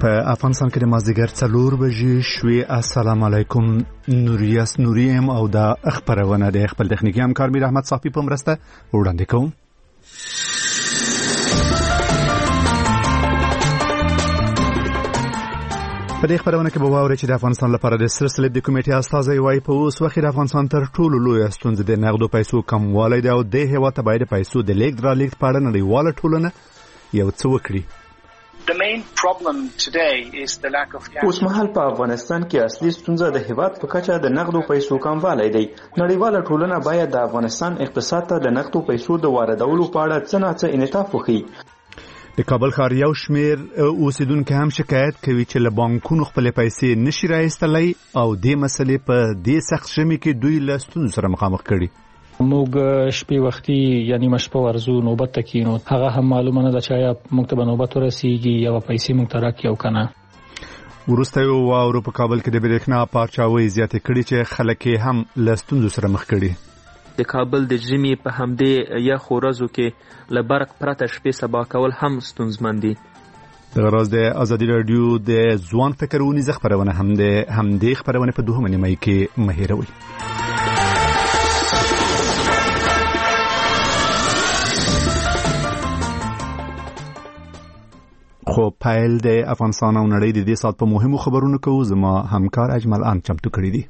په افغانستان کې د مازدیګر 4 بجې شوې. السلام علیکم. نوریاس نوریم او د خبرونه د خپل تخنیکی همکار میر احمد صافی په مرسته وړاندې کوم. په دې خبرونه کې به واورئ چې د افغانستان لپاره د سلسله د کمیټې استازي وايي په اوس وخت د افغانستان تر ټولو لوی ستونزه د نقدو پیسو کموالی دی او د هیواد ته باید پیسو د لیږد رالېږد په اړه نړیواله ټولنه یو څه وکړي. اوس مهال په افغانستان کې اصلي ستونزه د هیواد په کچه د نقدو پیسو کموالی دی. نړیواله ټولنه باید د افغانستان اقتصاد ته د نقدو پیسو د واردولو په اړه څه نه څه انعطاف وکړي. د کابل ښار یو شمیر اوسیدونکو هم شکایت کوي چې له بانکونو خپل پیسې نشي راایستلای او د مسلې په دې سخت شمې کې دوی له ستونزو سره مخامخ کړي. موږ شپې وختي یعنی مشپه ورزو نوبت تکینو هغه هم معلومه نه ده چې آیا موږ ته نوبت ورسیږي یا پیسې موږ ته راکړي او کنه. وروسته یو واورو په کابل کې د برېښنا پارچاوي زیاتې کړي چې خلک هم له ستونزو سره مخ کړي. د کابل د ژمي په همدې یخ ورځو کې له برق پرته شپې سبا کول هم ستونزمن دي. دغه راز د ازادي رادیو د ځوان فکرونې خبرونه هم د خبرونه په دوهمه نیمه کې مهیروي. خو پایل د افغانستان او نړۍ د دې سات په مهمو خبرونو کې زما همکار اجمل ان چمتو کړی دي.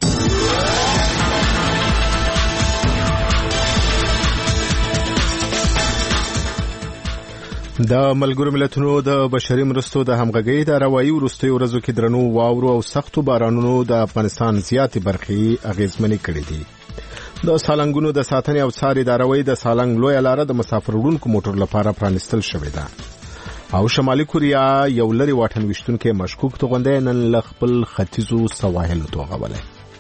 د ملګرو ملتونو د بشري مرستو د همغږۍ اداره وايي وروستي ورځو کې درنو واورو او سختو بارانونو د افغانستان زیاتې برخې اغیزمنې کړې دي. د سالنګونو د ساتنې او څار اداره وايي د سالنګ لوی لاره د مسافر وړونکو موټر لپاره پرانستل شوې ده او شمالي کوریا یو لري واټن وشتونکو مشکوک توغندې نن ل خپل ختیځو سواحلو توغولای.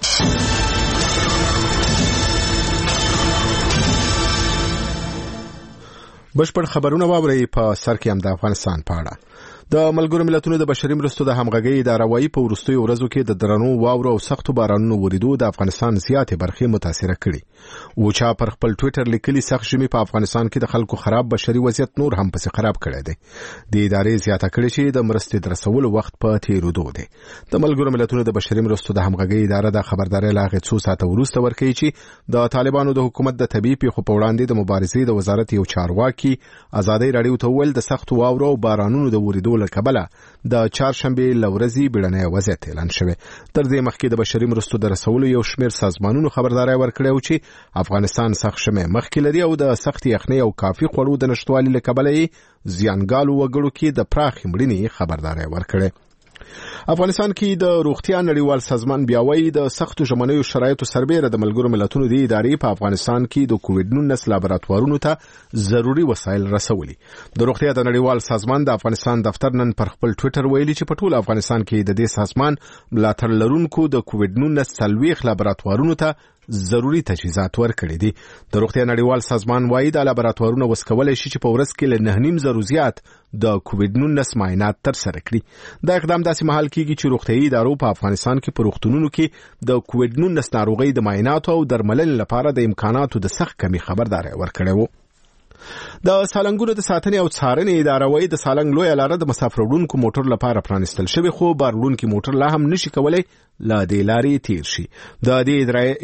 بشپړ خبرونه واوري په سر کې هم د افغانستان په اړه. د ملګرو ملتونو د بشري مرستو د همغږۍ اداره وايي په وروستیو ورځو کې د درنو واورو او سختو بارانونو وریدو د افغانستان زیاتې برخې متاثر کړي. وچا پر خپل ټوئیټر لیکلي سخت ژمي په افغانستان کې د خلکو خراب بشري وضعیت نور هم پسې خراب کړی دی. د ادارې زیاته کړي چې د مرستې درسولو وخت په تیرودو دی. د ملګرو ملتونو د بشري مرستو د همغږۍ اداره د خبرداري لاغې څو ساعته وروسته ورکړي چې د طالبانو د حکومت د طبيعي پیښو په وړاندې د مبارزې د وزارت یو چارواکي ازادي رادیو ته ویل د سختو واورو او بارانونو د وریدو له کبله د چهارشنبه لورځي بیړنۍ وضعیت اعلان شوه. تر دې مخکې د بشري مرستو د رسولو یو شمېر سازمانونو خبرداري ورکړې و چې افغانستان سخت شمه مخکې لري او د سخت یخنۍ او کافي خوړو د نشټوالي له کبله زیانګالو وګړو کې د پراخ مړینې خبرداري ورکړې. افغانستان کې د روغتیا نړیوال سازمان بیا وايي د سختو ژمنیو شرایطو سربېره د ملګرو ملتونو د ادارې په افغانستان کې د کووډ-19 لابراتوارونو ته ضروري وسایل رسولي. د روغتیا د نړیوال سازمان د افغانستان دفتر نن پر خپل ټوئیټر ویلي چې په ټول افغانستان کې د دې سازمان ملاتړ لرونکو د کووډ-19 لابراتوارونو ته ضروري تجهیزات ورکړي دي. د روغتیا نړیوال سازمان وايي د لابراتوارونو وسکولای شي چې په ورځ کې له 9.5 زیات د کووډ-19 معاینات ترسره کړي. دا اقدام داسې مهال کېږي چې روغتیايي ادارو په افغانستان کې په روغتونونو کې د کووډ-19 ناروغۍ د معایناتو او درملنې لپاره د امکاناتو د سخت کمی خبرداري ورکړې و. د سالنګونو د ساتنې او څارنې اداره وايي د سالنګ لوی لاره د مسافر وړونکو موټر لپاره پرانستل شوی خو بار وړونکو موټر لا هم نشي کولای لا د لارې تیر شي. د دې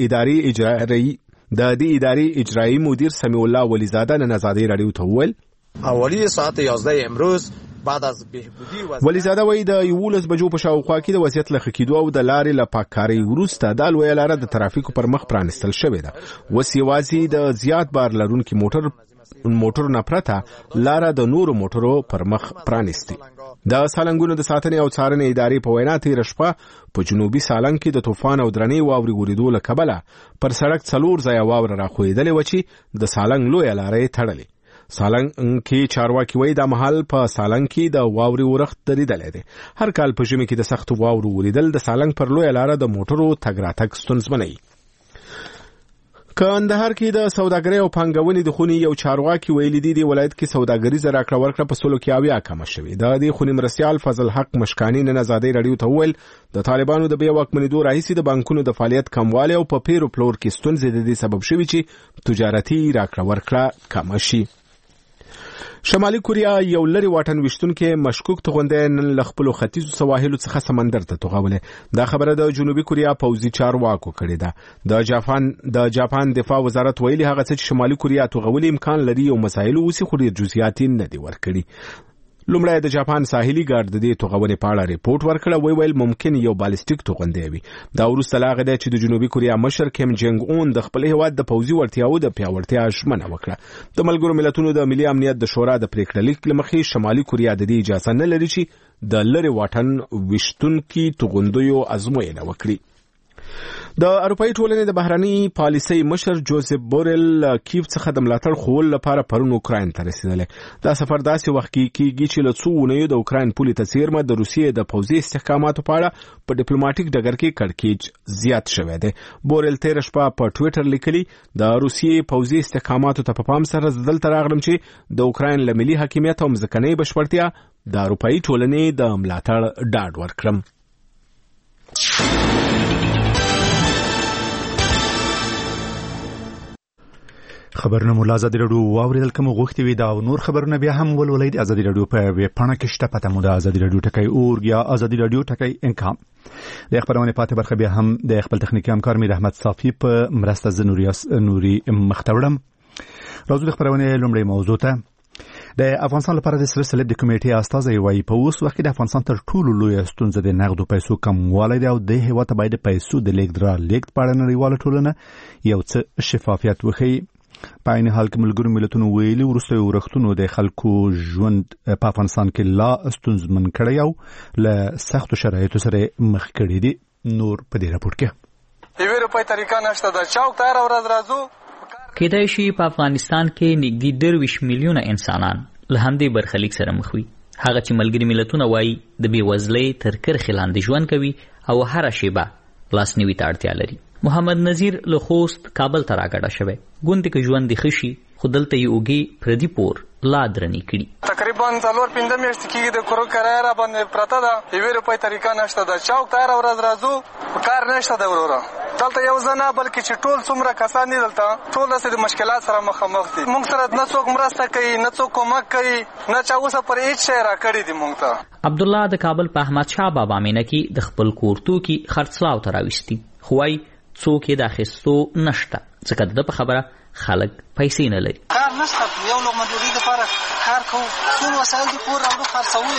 ادارې اجرایی مدیر سمیع الله ولیزاده نن ازادي رادیو ته وویل حوالی ساعت 11 امروز بعد از بهبودی ولیزاده وایي د 11 بجو په شاوخوا کې د وضعیت له ښه کېدو او د لارې له پاککارۍ وروسته د لوی لاره د ترافیکو پر مخ پرانستل شوې ده. اوس یوازې د زیات بار لرونکو موټرو نه پرته لاره د نورو موټرو پر مخ پرانستي. د سالنګونو د ساتنې او څارنې ادارې په وینا تېره شپه په جنوبي سالنګ کې د طوفان او درنې واورې وریدو له کبله پر سړک 4 ځایه واوره راخوېدلې و چې د سالنګ لویه لاره یې تړلې. سالنګ کې چارواکي وایي دا مهال په سالنګ کې د واورې ورښت درېدلی دی. هر کال په ژمي کې د سختو واورو وریدل د سالنګ پر لویه لاره د موټرو تګ راتګ ستونزمنوي. کندهار کې د سوداګرۍ او پانګونې د خونې یو چارواکي ویلي دی د ولایت کې سوداګریزه راکړه ورکړه په سلو کې 80 کمه شوې. د دې خونې مرستیال فضل حق مشکانی نن ازادي رادیو ته ویل د طالبانو د بیا واکمنېدو راهیسې د بانکونو د فعالیت کموالی او په پیرو پلور کې ستونزې د دې سبب شوي چې تجارتي راکړه ورکړه کمه شي. شمالي کوریا یو لري واټن وشتونکو مشکوک توغندې نن له خپل ختیځو سواحلو څخه سمندر ته توغولې. دا خبره د جنوبي کوریا پوځي چارواکو کړې ده. د جاپان دفاع وزارت ویلي هغه څه چې شمالي کوریا توغولې امکان لري او مسایل اوسې خو ډېر جزئیات نه دي ورکړي. لومړی د جاپان ساحلي ګارد د دې توغونې په اړه ریپورت ورکړ. ویل ممکن یو بالستیک توغندې وي. دا وروسته لا غده چې د جنوبي کوریا مشر کیم جنګ اون د خپل هیواد د پوځي وړتیاو د پیاوړتیا ژمنه وکړه. د ملګرو ملتونو د ملي امنیت د شورا د پریکړه لیک لمخې شمالي کوریا د دې اجازه نه لري چې د لری واټن وشتونکو توغندیو ازموینه وکړي. د اروپאי ټولنې د بهرنی پالیسي مشر جوزف بورل کیف څخه د ملاتړ خول لپاره پرون اوکراین ته رسیدل. دا سفر داسې وخت کې کیږي چې له څو ونیو د اوکراین پولې ته څیرمه د روسیې د پوځي استحکاماتو په اړه په ډیپلوماټیک ډګر کې کړکېچ زیات شوی دی. بورل تیر شپه په ټوئیټر لیکلي د روسیې پوځي استحکاماتو ته په پام سره دلته راغلم چې د اوکراین له ملي حاکمیت او ځمکنۍ بشپړتیا د اروپאי ټولنې د ملاتړ ډاډ ورکړم. خبرونه مو ازادي رادیو واوریدل کوم غوښتي وي دا نور خبرونه بیا هم ولولئ د ازادي رادیو په ویب پاڼه کې شته. پته مو د ازادي رادیو ټکی اورګ یا ازادي رادیو ټکی انکام. د خبرونه پاتې برخه بیا هم د خپل تخنیکی همکار میر احمد صافی په مرسته نوري مختورم. راځو د خبرونه لومړی موضوع ته. د افغانستان لپاره د سلسله د کمیټې استازي وایي په اوس وخت کې د افغانستان تر ټولو لوی ستونزه د نقدو پیسو کموالی دی او د هیواد باید پیسو د لیږد را لیږد په اړه نړیواله ټولنه یو څه شفافیت وښيي. په عین حال کې ملګرو ملتونو ویلي وروسته ورښتونو د خلکو ژوند په افغانستان کې لا ستونزمن کړی او له سختو شرایطو سره مخ کړی دي. نور په دې راپور کې یوه روپۍ طریقه نشته د چوک ته هر ورځ راځو. کېدای شي په افغانستان کې نږدې 20 میلیونه انسانان له همدې برخلیک سره مخ وي. هغه چې ملګري ملتونه وایي د بېوزلۍ تر کرښې لاندې ژوند کوي او هره شیبه لاسنیوي ته اړتیا لري. محمد نذیر له خوست کابل ته راګډه شوی. ګوندې که ژوند دې ښه شي خو دلته یې اوږې پردي پور لا درنې کړي. تقریبا 4-5 میاشتې کېږي د کور کرایه را باندې پرته ده. یوې روپۍ طریقه نشته ده. چوک ته هره ورځ راځو کار نشته ده وروره. دلته یو ځه نه بلکې چې ټول څومره کسان دي دلته ټول داسې د مشکلات سره مخامخ دي. موږ سره نه څوک مرسته کوي نه څوک کومک کوي نه چا اوسه پر هېڅ شی راکړي دي موږ ته. عبدالله د کابل په احمد شاه بابا مینه کې د خپل کور توکي خرڅلاو ته راوستي خو وایي څوک یې د اخیستو نشته ځکه د په خبره خلک پیسې نه لري. کار نشته. یو لقمه ډوډۍ دپاره کار کوو. ټول وسایل د کور راوړو خرڅوو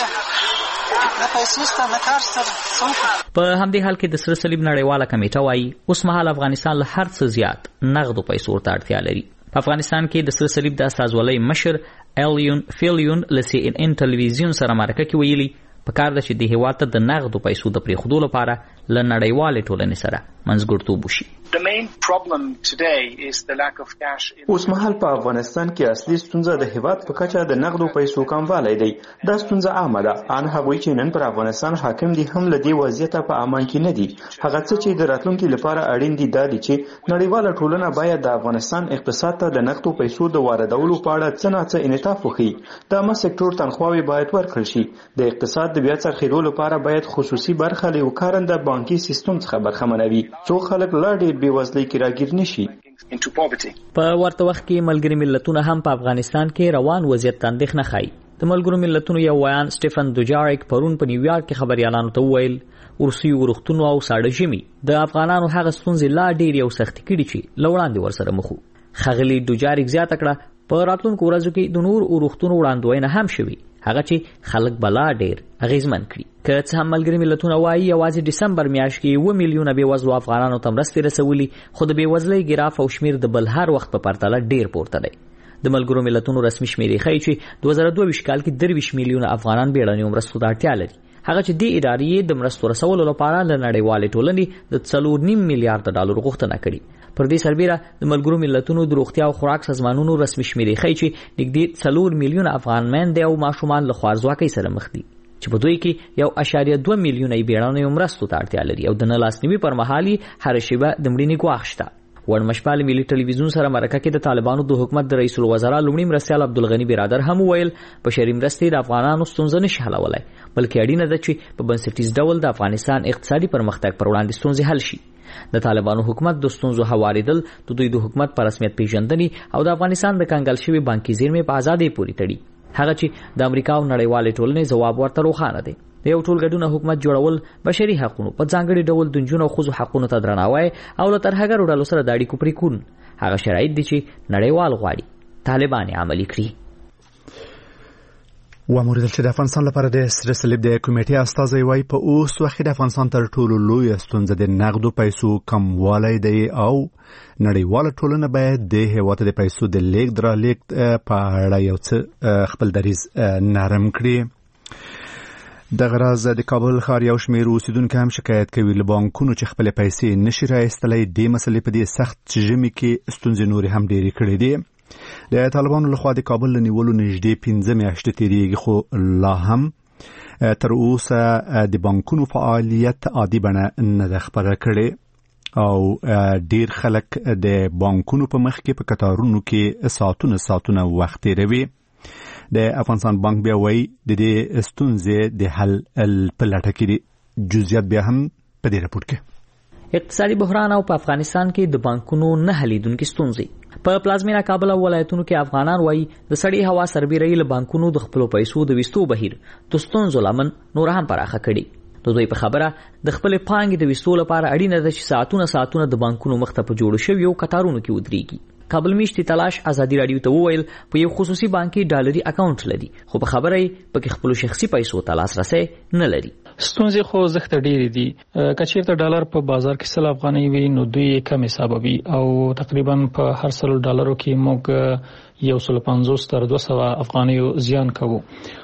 یې نه پیسې شته نه کار شته. په همدې حال کې د سره صلیب نړیواله کمیټه وایي اوس مهال افغانستان له هر څه زیات نغدو پیسو ته اړتیا لري. په افغانستان کې د سره صلیب د استازولۍ مشر الیون فیلیون له CNN ټلویزیون سره مرکه کې ویلي په کار ده چې د هېواد ته د نغدو پیسو د پرېښودو لپاره له نړیوالې ټولنې سره منځګړتوب وشي. اوس مهال په افغانستان کې اصلي ستونزه د هیواد په کچه د نقدو پیسو کموالی دی. دا ستونزه عامه ده. ان هغوی چې نن پر افغانستان حاکم دي هم له دې وضعیته په امان کې نه دي. هغه څه چې د راتلونکي لپاره اړین دي دا دي چې نړیواله ټولنه باید د افغانستان اقتصاد ته د نقدو پیسو د واردولو په اړه څه نه څه انعطاف وکړي. د عامه سکتور تنخواوې باید ورکړل شي. د اقتصاد د بیا څرخېدو لپاره باید خصوصي برخه له یو کارنده بانکي سیستم څخه برخمنه وي څو خلک لا ډېر بېوزلۍ کې راګیر نشي. په ورته وخت کې ملګري ملتونه هم په افغانستان کې روان وضعیت ته اندېښنه ښایي. د ملګرو ملتونو یو ویان سټیفن دوجاریک پرون په نیویارک کې خبريالانو ته وویل ورسي ورښتونو او ساړه ژمي د افغانانو هغه ستونزې لا ډېر یو سختې کړي چې له وړاندې ورسره مخ وو. ښاغلي دوجاریک زیاته کړه په راتلونکو ورځو کې د نور ورښتونو وړاندوینه هم شوي هغه چې خلک بلا ډېر اغیزمن کړي. که څه هم ملګري ملتونه وایي یوازې ډسمبر میاشت کې 1 میلیونه بېوزلو افغانانو ته مرستې رسولي خو د بېوزلۍ ګراف او شمیر د بل هر وخت په پرتله ډېر پورته دی. د ملګرو ملتونو رسمي شمیرې ښیي چې 2022 کال کې 23 میلیونه افغانان بیړنیو مرستو ته اړتیا لري. هغه چې دې ادارې د مرستو رسولو لپاره له نړیوالې ټولنې د 4.5 میلیارډ ډالر غوښتنه کړې. پر دې سربېره د ملګرو ملتونو د روغتیا او خوراک سازمانونو رسمي شمیرې ښیي چې نږدې 4 میلیونه افغان میندې او ماشومان له خوارځواکۍ سره مخ دي چې په دوی کې 1.2 میلیونه بیړنیو مرستو ته اړتیا لري او د نه لاسنیوي پر مهال هر شیبه د مړینې ګواښ شته. ورمشپال ملي ټلویزیون سره مرکه کې د طالبانو د حکومت د رئیس الوزرا لومړي مرستیال عبدالغنی برادر هم ویل بشري مرستې د افغانانو ستونزې نشي حلولای بلکې اړینه ده چې په بنسټیز ډول د افغانستان اقتصادي پرمختګ پر وړاندې ستونزې حل شي. د طالبانو حکومت د ستونزو هواریدل د دوی د حکومت په رسمیت پیژندنې او د افغانستان د کنګل شوي بانکي زیرمې په ازادۍ پورې تړي. هغه چې د امریکا او نړیوالې ټولنې ځواب ورته روښانه دی. د یو ټولګډونه حکومت جوړول بشري حقوقو په ځانګړي ډول د نجونو او ښځو حقوقو ته درناوی او له ترهګرو ډلو سره د اړیکو پرې کول هغه شرایط دي چې نړیوال غواړي طالبان عملي کړي. واموریدل چې د افغانستان لپاره د سره صلیب د کمیټې استازی وایي په اوس وخت د افغانستان تر ټولو لویه ستونزه د نقدو پیسو کموالی دی او نړیواله ټولنه باید د هیواد د پیسو د لیږد رالېږد په اړه یو څه خپل دریځ نرم کړي. د غراز د کابل ښار یو شمېر اوسیدونکي هم شکایت کوي له بانکونو چې خپلې پیسې نشي راایستلی. دې مسلې په دې سخت ژمي کې ستونزې نورې هم ډېرې کړې دي. د طالبانو لخوا د کابل له نیولو نږدې 15 میاشتې تیریږي خو لا هم تر اوسه د بانکونو فعالیت عادي بڼه نه ده خپره کړې او ډیر خلک د بانکونو په مخ کې په کتارونو کې ساعتونه وخت تیروي. د افغانستان بانک بیا وایي د دې ستونزې د حل په لټه کې دي. جزئیات بیا هم په دې راپور کې. اقتصادي بحران او په افغانستان کې د بانکونو نه حلیدونکي ستونزې په پلازمینه کابل او ولایتونو کې افغانان وایي د سړې هوا سربېرۍ له بانکونو د خپلو پیسو د ویستو بهیر د ستونزو لامل نور هم پراخه کړي. د دوی په خبره د خپلې پانګې د ویستو لپاره اړینه ده چې ساعتونه د بانکونو مخ ته په جوړو شویو کتارونو کې ودرېږي. کابل میشتي تلاش ازادي رادیو ته وویل په یو خصوصي بانکي ډالري اکاونټ لري خو په خبره یې پکې خپل شخصي پیسو ته لاسرسي نه لري. ستونزې خو زخته ډېرې دي. کچېرته ډالر په بازار کې 100 افغانۍ وي نو دوی کم حسابوي او تقریبا په هر 100 ډالرو کې موږ 150 تر 200 افغانۍ زیان کوو.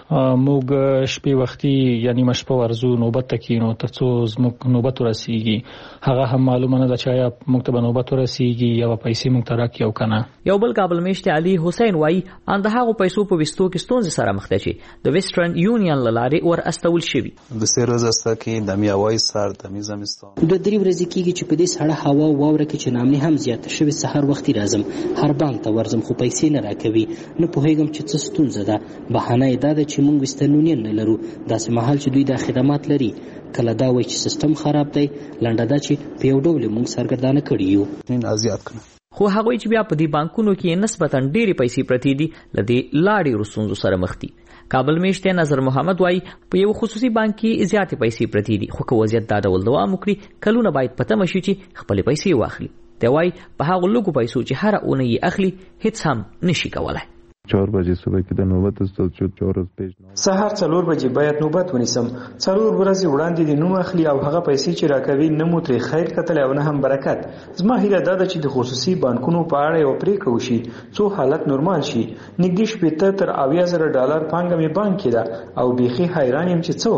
موږ شپې وختي یعنی مشپه ورزو نوبت تکینو ترڅو زموږ نوبت ورسیږي. هغه هم معلومه نه ده چې آیا موږ ته نوبت ورسیږي یا پیسې موږ ته راکړي او کنه. یو بل کابل میشتي علي حسین وایي ان د هغو پیسو په وستو کې ستونزې سره مخ دي چې د ویسټرن یونین لارې ور استول شوی. د سیر ورځسته کې د میوای سر د میزمستان د درې ورځې کېږي چې په دې سړه هوا واوره کې چې نامني هم زیات شوی. سحر وختي راځم هر بانک ته ورځم خو پیسې نه راکوي. نه پوهیږم چې څه ستونزه ده. بهانه یې دا ده چې موږ ویسټرن یونین نه لرو. داسې مهال چې دوی دا خدمات لري کله دا وایي چې سیستم خراب دی لنډه دا چې په یو ډول موږ سرګردانه کړي یو. نن ازیات کړه خو هغه چې بیا په دې بانکونو کې نسبتاً ډېری پیسې پرتی دي لدی لاړې رسونزو سره مخ دي. کابل میشته نظر محمد وای په یو خصوصي بانک کې زیاتې پیسې پرتی دي خو که وضعیت دا ډول دوام وکړي کلونه باید پته مشي چې خپل پیسې واخلي. دی وای په هغه لږو پیسو چې هر اونۍ اخلي هیڅ هم نشي کولای. 4 بجې صبح کې د نوبت استاد شو 4 پیج سهار 4 بجې باید نوبت ونیسم. 4 ورځې وړاندې د نوم اخلي او هغه پیسې چې راکوي نه مو ترې خیر کتل او نه هم برکت. زما هیله دا ده چې د خصوصي بانکونو په اړه یو پریکړه وشي څو حالت نورمال شي. نږدې 70 تر 80,000 ډالر پانګه مې بانک کې ده او بیخي حیران یم چې څه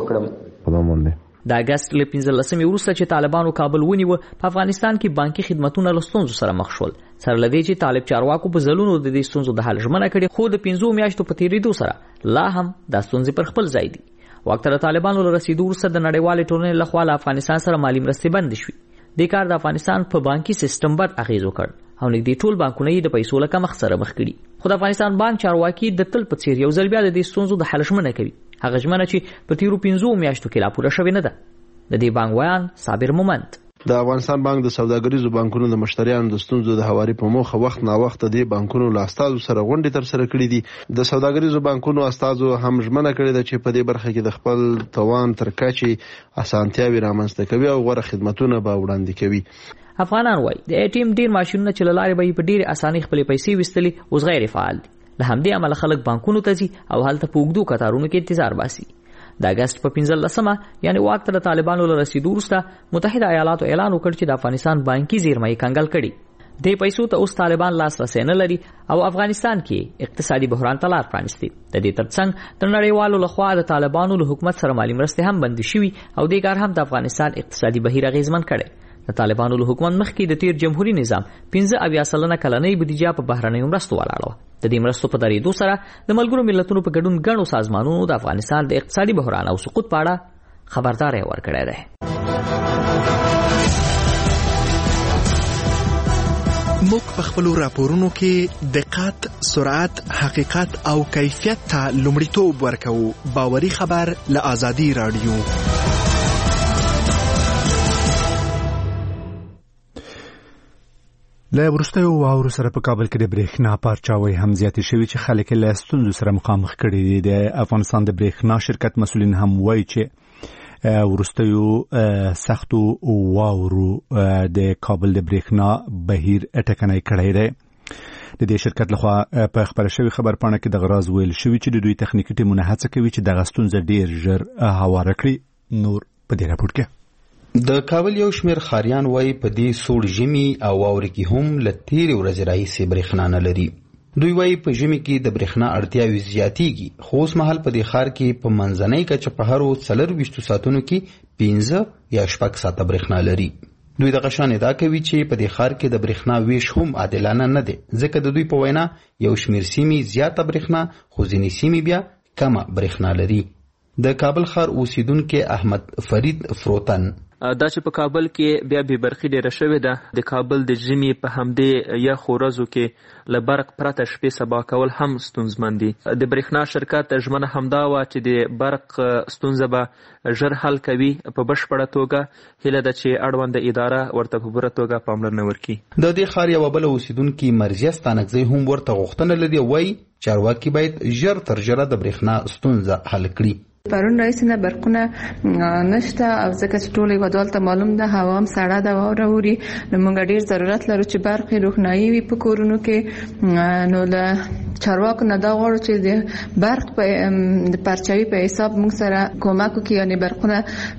وکړم. د اگست له 15 وروسته چې طالبانو کابل ونیو په افغانستان کې بانکي خدماتونه له ستونزو سره مخ شول. سره لدی چې طالب چارواکو په ځلونو د دې ستونزو د حل ژمنه کړې خو د 15 میاشتو په تیریدو سره لا هم د ستونزې پر خپل ځای دي. وخت د طالبانو له رسیدو وروسته د نړیوالې ټولنې لخوا له افغانستان سره مالي مرستې بند شوې. د کار د افغانستان په بانکي سیستم بد اغیز وکړ او نږدې ټول بانکونه د پیسو له کمښت سره مخ کړي. خو د افغانستان بانک چارواکي د تل په څیر یو ځل بیا د دې ستونزو د حل ژمنه کوي. هغه ژمنه چې په تیرو 15 میاشتو کې لا پوره شوې نه ده. د دې بانک ویان صابر مومند د افغانستان بانک د سوداګریزو بانکونو د مشتریانو د ستونزو د هواري په موخه وخت نا وخت د بانکونو له استادو سره غونډې تر سره کړې دي. د سوداګریزو بانکونو استادو هم ژمنه کړې ده چې په دې برخه کې د خپل توان تر کچې اسانتیاوي رامنځته کوي او غوره خدماتونه به وړاندې کوي. افغانان وایي د ATM ډیر ماشینونه چې لارې به په ډیر اسانۍ خپل پیسې وستلي اوس غیر فعال دي. له همدې امله خلک بانکونو ته ځي او هلته په اوږدو کتارونو کې انتظار باسي. د اگست په 15 یعنی وخت د طالبانو له رسیدو وروسته متحده ایالاتو اعلان وکړ چې د افغانستان بانکي زیرمې کنګل کړي. د پیسو ته اوس طالبان لاسرسي نه لري او افغانستان کې اقتصادي بحران ته لار پرانیستي. د دې ترڅنګ د نړیوالو لخوا د طالبانو له حکومت سره مالي مرستې هم بند شوي او د کار هم د افغانستان اقتصادي بهیر اغیزمن کړي. د طالبانو له حکومت مخکې د تیر جمهوریت نظام 15 کلنۍ بودیجه په بهرنیو مرستو ولاړه. د دې مرستو په درېدو سره د ملګرو ملتونو په ګډون غنو سازمانونو د افغانستان د اقتصادي بحران او سقوط په اړه خبرداري ورکړې ده. موږ په خپلو راپورونو کې دقت، سرعت، حقیقت او کیفیت ته لومړیتوب ورکوو. باوري خبر له آزادي رادیو. له وروستیو واورو سره په کابل کې د برېښنا پارچاوۍ هم زیاتې شوي چې خلک له ستونزو سره مخامخ کړي دي. د افغانستان د برېښنا شرکت مسؤلین هم وایي چې وروستیو سختو واورو د کابل د برېښنا بهیر ټکنی کړی دی. د دې شرکت لخوا په خبره شوی خبرپاڼه کې د غراز ویل شوی چې د دوی تخنیکي ټیمونه هڅه کوي چې دغه ستونزه ډیر ژر هواره کړي. نور په دې راپور کې د کابل یو شمېر ښاریان وایي په دې سوړ ژمي او واورې کې هم له تېرې ورځې راهیسې برېښنا نه لري. دوی وایي په ژمي کې د برېښنا اړتیاوې زیاتېږي، خو اوس مهال په دې ښار کې په منځنۍ کچه په هرو 24 ساعتونو کې 15 یا 6 ساعته برېښنا لري. دوی دغه شان ادعا کوي چې په دې ښار کې د برېښنا ویش هم عادلانه نه دی، ځکه د دوی په وینا یو شمېر سیمې زیاته برېښنا خو ځینې سیمې بیا کمه برېښنا لري. د کابل ښار اوسیدونکي احمد فرید فروتن دا چې په کابل کې بیا به برخي ډیره شوې ده. د کابل د ژمي په همدې یخ ورځو کې له برق پرته شپې سبا کول هم ستونزمن دي. د برېښنا شرکت ژمنه همدا وه چې د برق ستونزه به ژر حل کوي په بشپړه توګه. هیله ده چې اړونده اداره ورته په پوره توګه پاملرنه وکړي. د دې ښار یوه بله اوسیدونکي مرضیه ستانکزی هم ورته غوښتنه لري. وایي چارواکي باید ژر تر ژره د برېښنا ستونزه حل کړي. پرون رئیس نه برقونه نشته او ځکه چې ټول هیوادوال ته معلوم ده هوا هم سړه ده واوره اوري، نو موږ ډیر ضرورت لرو چې برق روښنایي وي په کورونو کې. نو له چارواکو نه دا غواړو چې د برق په پرچاوي په حساب موږ سره کومک وکړي، یعنې برقونه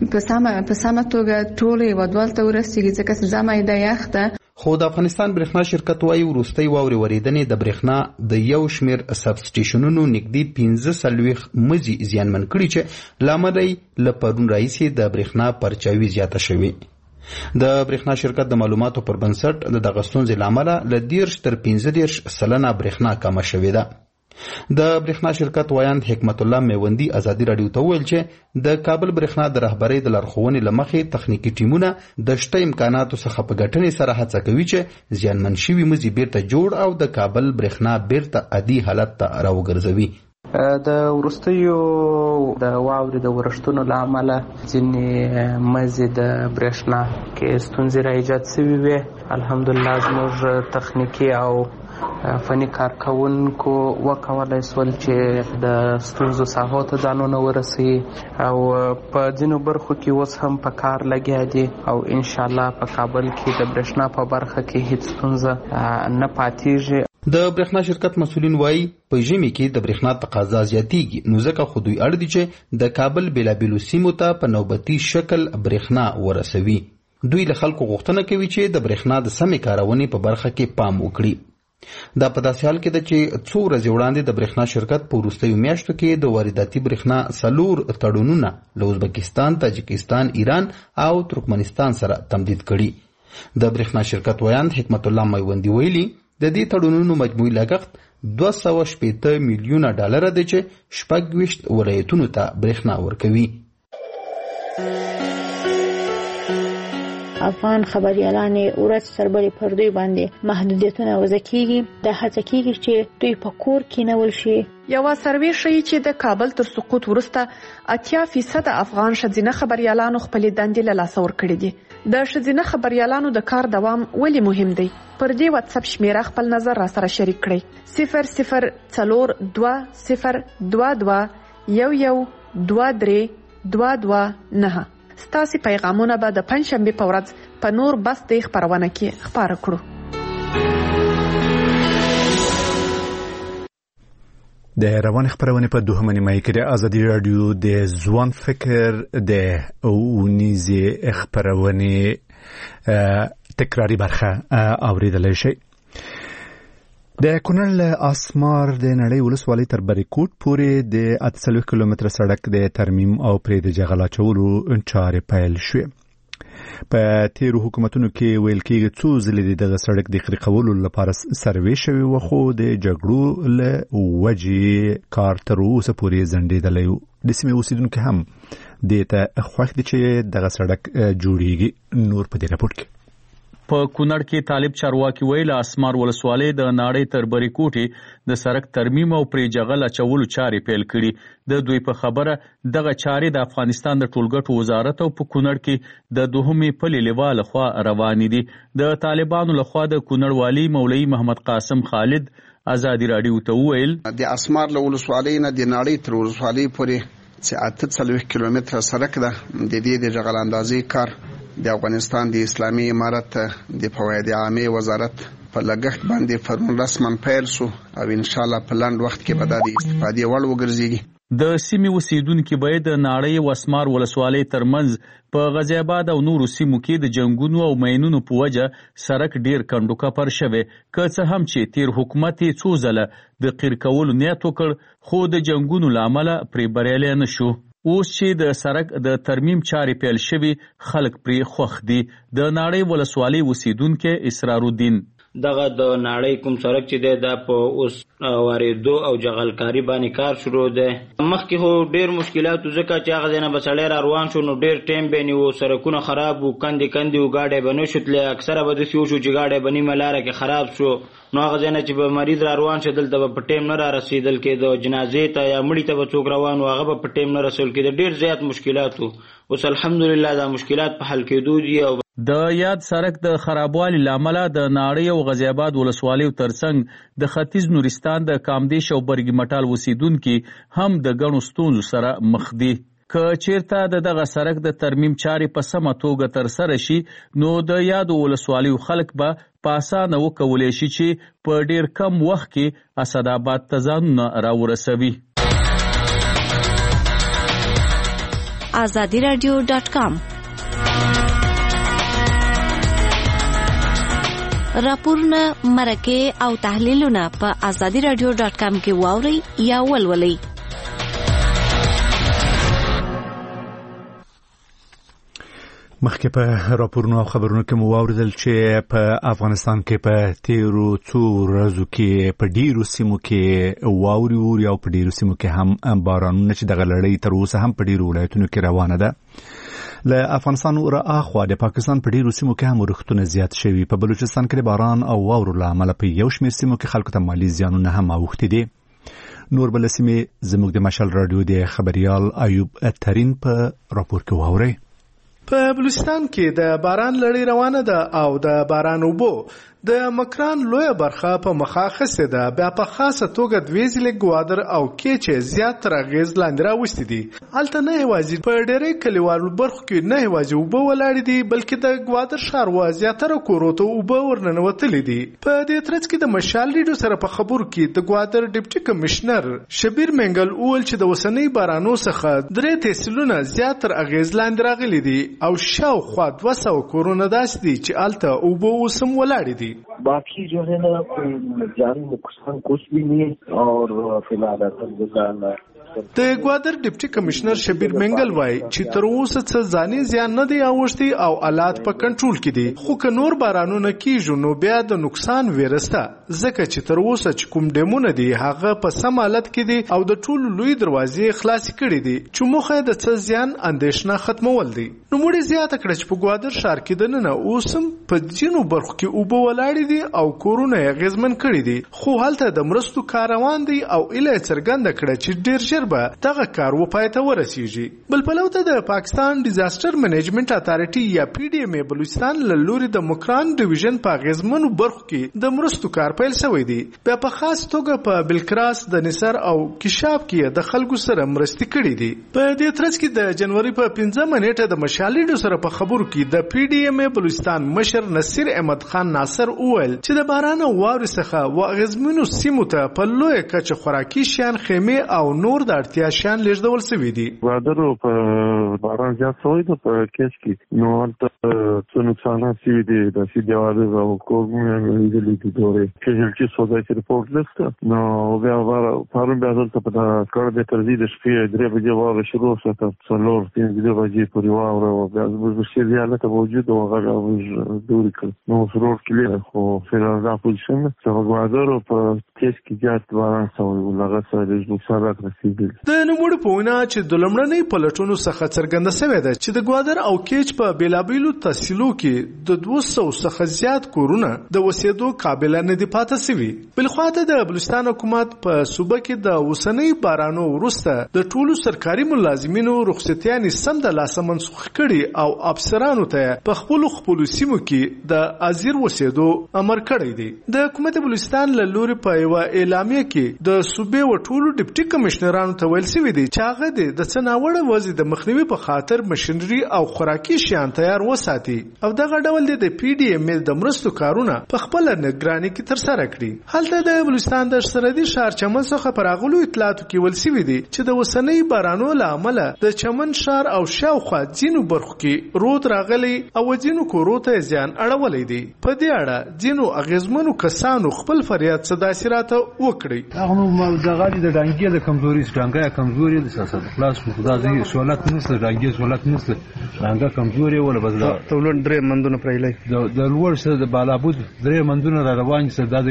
په سمه توګه ټول هیوادوال ته ورسیږي، ځکه چې زمای ده یخ ده. خو د افغانستان برېښنا شرکت وایي وروستۍ واورې ورېدنې د برېښنا د یو شمېر سب سټیشنونو نږدې 45 مزي زیانمن کړي چې له امله یې له پرون راهیسې د برېښنا پرچاوي زیاته شوې. د برېښنا شرکت د معلوماتو پر بنسټ د دغه ستونزې له امله له 10 تر 15% برېښنا کمه شوې ده. د برېښنا شرکت وایند حکمت الله میوندی ازادي رادیو ته وویل چې د کابل برېښنا د رهبرۍ د لارښوونې له مخې تخنیکي ټیمونه د شته امکاناتو څخه په ګټنې سره هڅه کوي چې زیانمن شوي مزي بیرته جوړ او د کابل برېښنا بیرته عادي حالت ته راوګرځوي. د وروستیو د واورې د ورښتونو له امله ځینې مزي د برېښنا کې ستونزې را ایجاد شوي وې. الحمدلله زموږ تخنیکي او فني کارکوونکو وکولای شول چې د ستونزو ساحو ته ځانونه ورسوي او په ځینو برخو کې اوس هم په کار لګیا دي او انشاءالله په کابل کې د برېښنا په برخه کې هیڅ ستونزه نه پاتېږي. د برېښنا شرکت مسؤلین وایي په ژمي کې د برېښنا تقاضا زیاتېږي، نو ځکه خو دوی اړ دي چې د کابل بېلابېلو سیمو ته په نوبتي شکل برېښنا ورسوي. دوی له خلکو غوښتنه کوي چې د برېښنا د سمې کارونې په برخه کې پام وکړي. دا په داسې حال کې ده چې څو ورځې وړاندې د برېښنا شرکت په وروستیو میاشتو کې د وارداتي برېښنا 4 تړونونه له ازبکستان، تاجکستان، ایران او ترکمنستان سره تمدید کړي. د برېښنا شرکت وایند حکمت الله میوندی ویلي د دې تړونونو مجموعي لګښت 280 میلیونه ډالر دی چې 26 ولایتونو ته برېښنا ورکوي. افغان خبريالان ورځ سربېره پر دوی باندې محدودیتونه وضع کیږي. د هڅه کیږي چې دوی په کور کې نول شي. یو سروې ښیي چې د کابل تر سقوط وروسته 80% افغان ښځینه خبريالانو خپلې دندې له لاسه ورکړې دي. د ښځینه خبريالانو د کار دوام ولې مهم دی؟ پر دې واتس اپ شمیره خپل نظر را سره شریک کړئ. 00202211232229. ستاسو پیغامونه به د پنځشنبه په ورځ په نور بس د خبرونه کې خبره کړو. د روان خبرونه په دوهمه نیمه کې د ازادي رادیو د ځوان فکر د اونیزه خبرونه تکراری برخه اوریدل شي. د کونړ اسمار د نړۍ ولسوالۍ تر بریکوټ پورې د 80 کیلومتر سړک د ترمیم او پرې د جغل اچولو چارې پیل شوې. په تیرو حکومتونو کې ویل کېږي څو ځلې دغه سړک د خرقولو لپاره سروې شوی و، خو د جګړو له وجې کار تر اوسه پورې ځنډېدلی و. د سیمې اوسیدونکي هم دې ته خوښ دي چې دغه سړک جوړیږي. نور په دې راپور کې په کونړ کې طالب چارواکي ویل اسمار ولسوالۍ د ناړۍ تر بری کوټې د سړک ترمیم او پرې جغل اچولو چارې پیل کړي د دوی په خبره دغه چارې د افغانستان د ټولګټو وزارت او په کونړ کې د دوهمې پلې لیوال لخوا روانې دي د طالبانو لخوا د کونړ والی مولوي محمد قاسم خالد ازادي راډیو ته وویل د اسمار ولسوالۍ نه د ناړۍ تر ولسوالۍ پورې چې 48 کیلومتره سړک ده د دې د جغل اندازې کار د افغانستان د اسلامي امارت د فواید عامه وزارت په لګښت باندې پرون رسما پیل شو او ان شاء الله په لاند وخت کې به د استفادې وړ وګرځي. د سیمې اوسیدونکو باید د ناړۍ او اسمار ولسوالۍ ترمنځ په غزی آباد او نورو سیمو کې د جنگونو او مینونو په وجه سړک ډیر کندو کپر شوی که څه هم چې تیر حکومت څو ځله د قیر کولو نیت وکړ خو د جنگونو لامل پرې بریالی نشو. اوس چې د سړک د ترمیم چارې پیل شوي خلک پرې خوښ دي. د ناړۍ ولسوالۍ اوسیدونکو اسرار الدین دغه د ناړۍ کوم سړک چې دی دا په اوس واردو او جغلکاري باندې کار شروع دی. مخکې خو ډېر مشکلات ځکه چې هغه ځای نه به سړی را روان شو نو ډېر ټایم به نیو سړکونه خراب وو کندې وو ګاډی به نه شو تللی اکثره به داسې وشو چې ګاډی به نیمه لاره کې خراب شو نو هغه ځای نه چې به مریض را روان شو دلته به په ټایم نه را رسېدل کېده جنازې ته یا مړي ته به څوک روان وو هغه به په ټایم نه رسول کېده ډېر زیات مشکلات وو. اوس الحمدلله دا مشکلات په حل کېدو دي. او د یاد سړک د خرابوالي لامل د ناړۍ او غزی آباد ولسوالیو ترڅنګ د ختیځ نورستان د کامدیش او برګي مټال اوسیدونکو هم د ګڼو ستونزو سره مخ دي. که چیرته دغه سړک د ترمیم چارې په سمه توګه ترسره شي نو د یاد ولسوالیو خلک به په اسانه وکولی شي چې په ډیر کم وخت کې اسداباد ته ځانونه راورسوي. azadiradio.com راپورونه مرکه او تحلیلونه په azadiradio.com کې واوري یا ولولئ. مخکې په راپورونو او خبرونو کې مو واوریدل چې په افغانستان کې په تیرو څو ورځو کې په ډیرو سیمو کې واوري او په ډیرو سیمو کې هم بارانونه چې دغه لړۍ تر اوسه هم په ډیرو ولایتونو کې روانه ده. له افغانستان اخوا د پاکستان په ډیرو سیمو کې هم ورښتونه زیات شوي. په بلوچستان کې د باران او واورو له امله په یو شمېر سیمو کې خلکو ته مالي زیانونه هم اوښتي دي. نور بل سیمې زموږ د مشال رادیو د خبريال ایوب ترین په راپور کې واوري. په بلوچستان کې د باران لړۍ روانه ده او د باران اوبو د مکران لویه برخه په مخه اخیستې ده. بیا په خاصه توګه دوې ضلع ګوادر او کیچې زیات تر اغېز لاندې راوستي دي. هلته نه یوازې په ډېری کلیوالو برخو کې نه یوازې اوبه ولاړې دي بلکې د ګوادر ښار زیاتره کورو ته اوبه ورننوتلې دي. په دې ترڅ کې د مشال ریډیو سره په خبرو کې د ګوادر ډیپټي کمشنر شبیر منګل وویل چې د اوسنۍ بارانو څخه 3 تحصیلونه زیات تر اغېز لاندې راغلي دي او شاوخوا 200 کورونه داسې دي چې هلته اوبه اوس هم ولاړې دي. बाकी जो है ना जान नुकसान कुछ भी नहीं है और फिलहाल अल्हम्दुलिल्लाह د ګوادر ډیپټي کمشنر شبیر منګل وایي چې تر اوسه څه ځاني زیان نه دی اوښتي او حالات په کنټرول کې دي خو که نور بارانونه کیږي نو بیا د نقصان ویرسته ځکه چې تر اوسه چې کوم ډیمونه دي هغه په سم حالت کې دي او د ټولو لوی دروازې خلاصې کړي دي چې موخه د څه زیان اندېښنه ختمول دي. نو موږ زیاته کړه چې په ګوادر ښار کې د نن اوسم په ځینو برخو کې اوبه ولاړې دي او کورونه یې اغېزمن کړي دي خو هلته د مرستو کار روان دی او ایله څرګنده کړه چې ډېر به دغه کار وپای ته ورسیږي. بل پلو ته د پاکستان ډیزاستر منیجمنت اتارټي یا پی ډی ایم بلوچستان له لوري د مکران ډیویژن په غزمنو برخو کې د مرستو کار پیل شوی دی. په خاص توګه په بلکراس د نصر او کشاب کې د خلکو سره مرستې کړې دي. په دې ترڅ کې د جنوري په 15 نیټه د مشالې سره په خبرو کې د پی ډی ایم بلوچستان مشر نصیر احمد خان ناصر وویل چې د باران او واورې څخه وغزمنو سیمو ته په لوی کچه خوراکي شیان خیمه او نور د اړتیا شیان لیږدول شوي دي. ګوادر په باران زیات شوی دی په کیچ کې نو هلته څه نقصانات شوي دي داسې دیوالونه او کورونه مې لیدلي دي دورې کیژلچي سوداګري رپورټ لسته نو بیا پرون بیا دلته په کار د ترځي د شپې 3 بجې واوره شروع شوه تر 4-5 بجې پورې واوره او بیا زموږ شعري حالت موجود و هغه موږ دورې کړ نو روډ کلیر خو فعلا پوزیشن چې ګوادر په کیچ کې زیات باران شوی و هغه سره د نقصانات رسېدلي دي. د نوموړي په وینا چې د لومړنۍ پلټونو څخه څرګنده شوې ده چې د ګوادر او کیچ په بیلابیلو تحصیلو کې د 200 څخه زیات کورونه د وسیدو قابل نه دي پاتې شوي. بلخوا د بلوچستان حکومت په صوبه کې د اوسنۍ بارانو وروسته د ټولو سرکاري ملازمینو رخصتیانې سم د لاسه منسوخ کړي او افسرانو ته په خپلو سیمو کې د ازیر وسیدو امر کړی دی. د حکومت بلوچستان له لوري په یو اعلامیه کې د صوبې و ټولو ډیپټي کمشنرانو ته ویل شوی دی چې هغه د څناوړه وضع د مخنیوي په خاطر مشنري او خوراکي شیان تیار وساتي او دغه ډول د پی ډی ام د مرستو کارونه په خپل نگراني کې ترسره کړي. هلته د بلوچستان د سرحدي ښار چمن څخه پر اغلو اطلاعاتو کې ویل شوی دی چې د وسنۍ بارانو له امله د چمن ښار او شاوخوا ځینو برخو کې رود راغلی او ځینو کورو ته زیان اړولی دی. په دې اړه ځینو اغیزمنو کسانو خپل فریاد صداسرات وکړي. هغه دغه د ډنګي د کمزوري څنګه کمزوري د سیاست خلاص خدا دې سوالات نشته ډنګي سوالات نشته څنګه کمزوري ولا بس دا تولون درې مندونه پرېلې د لوړ سره د بالابود درې مندونه را روان سره د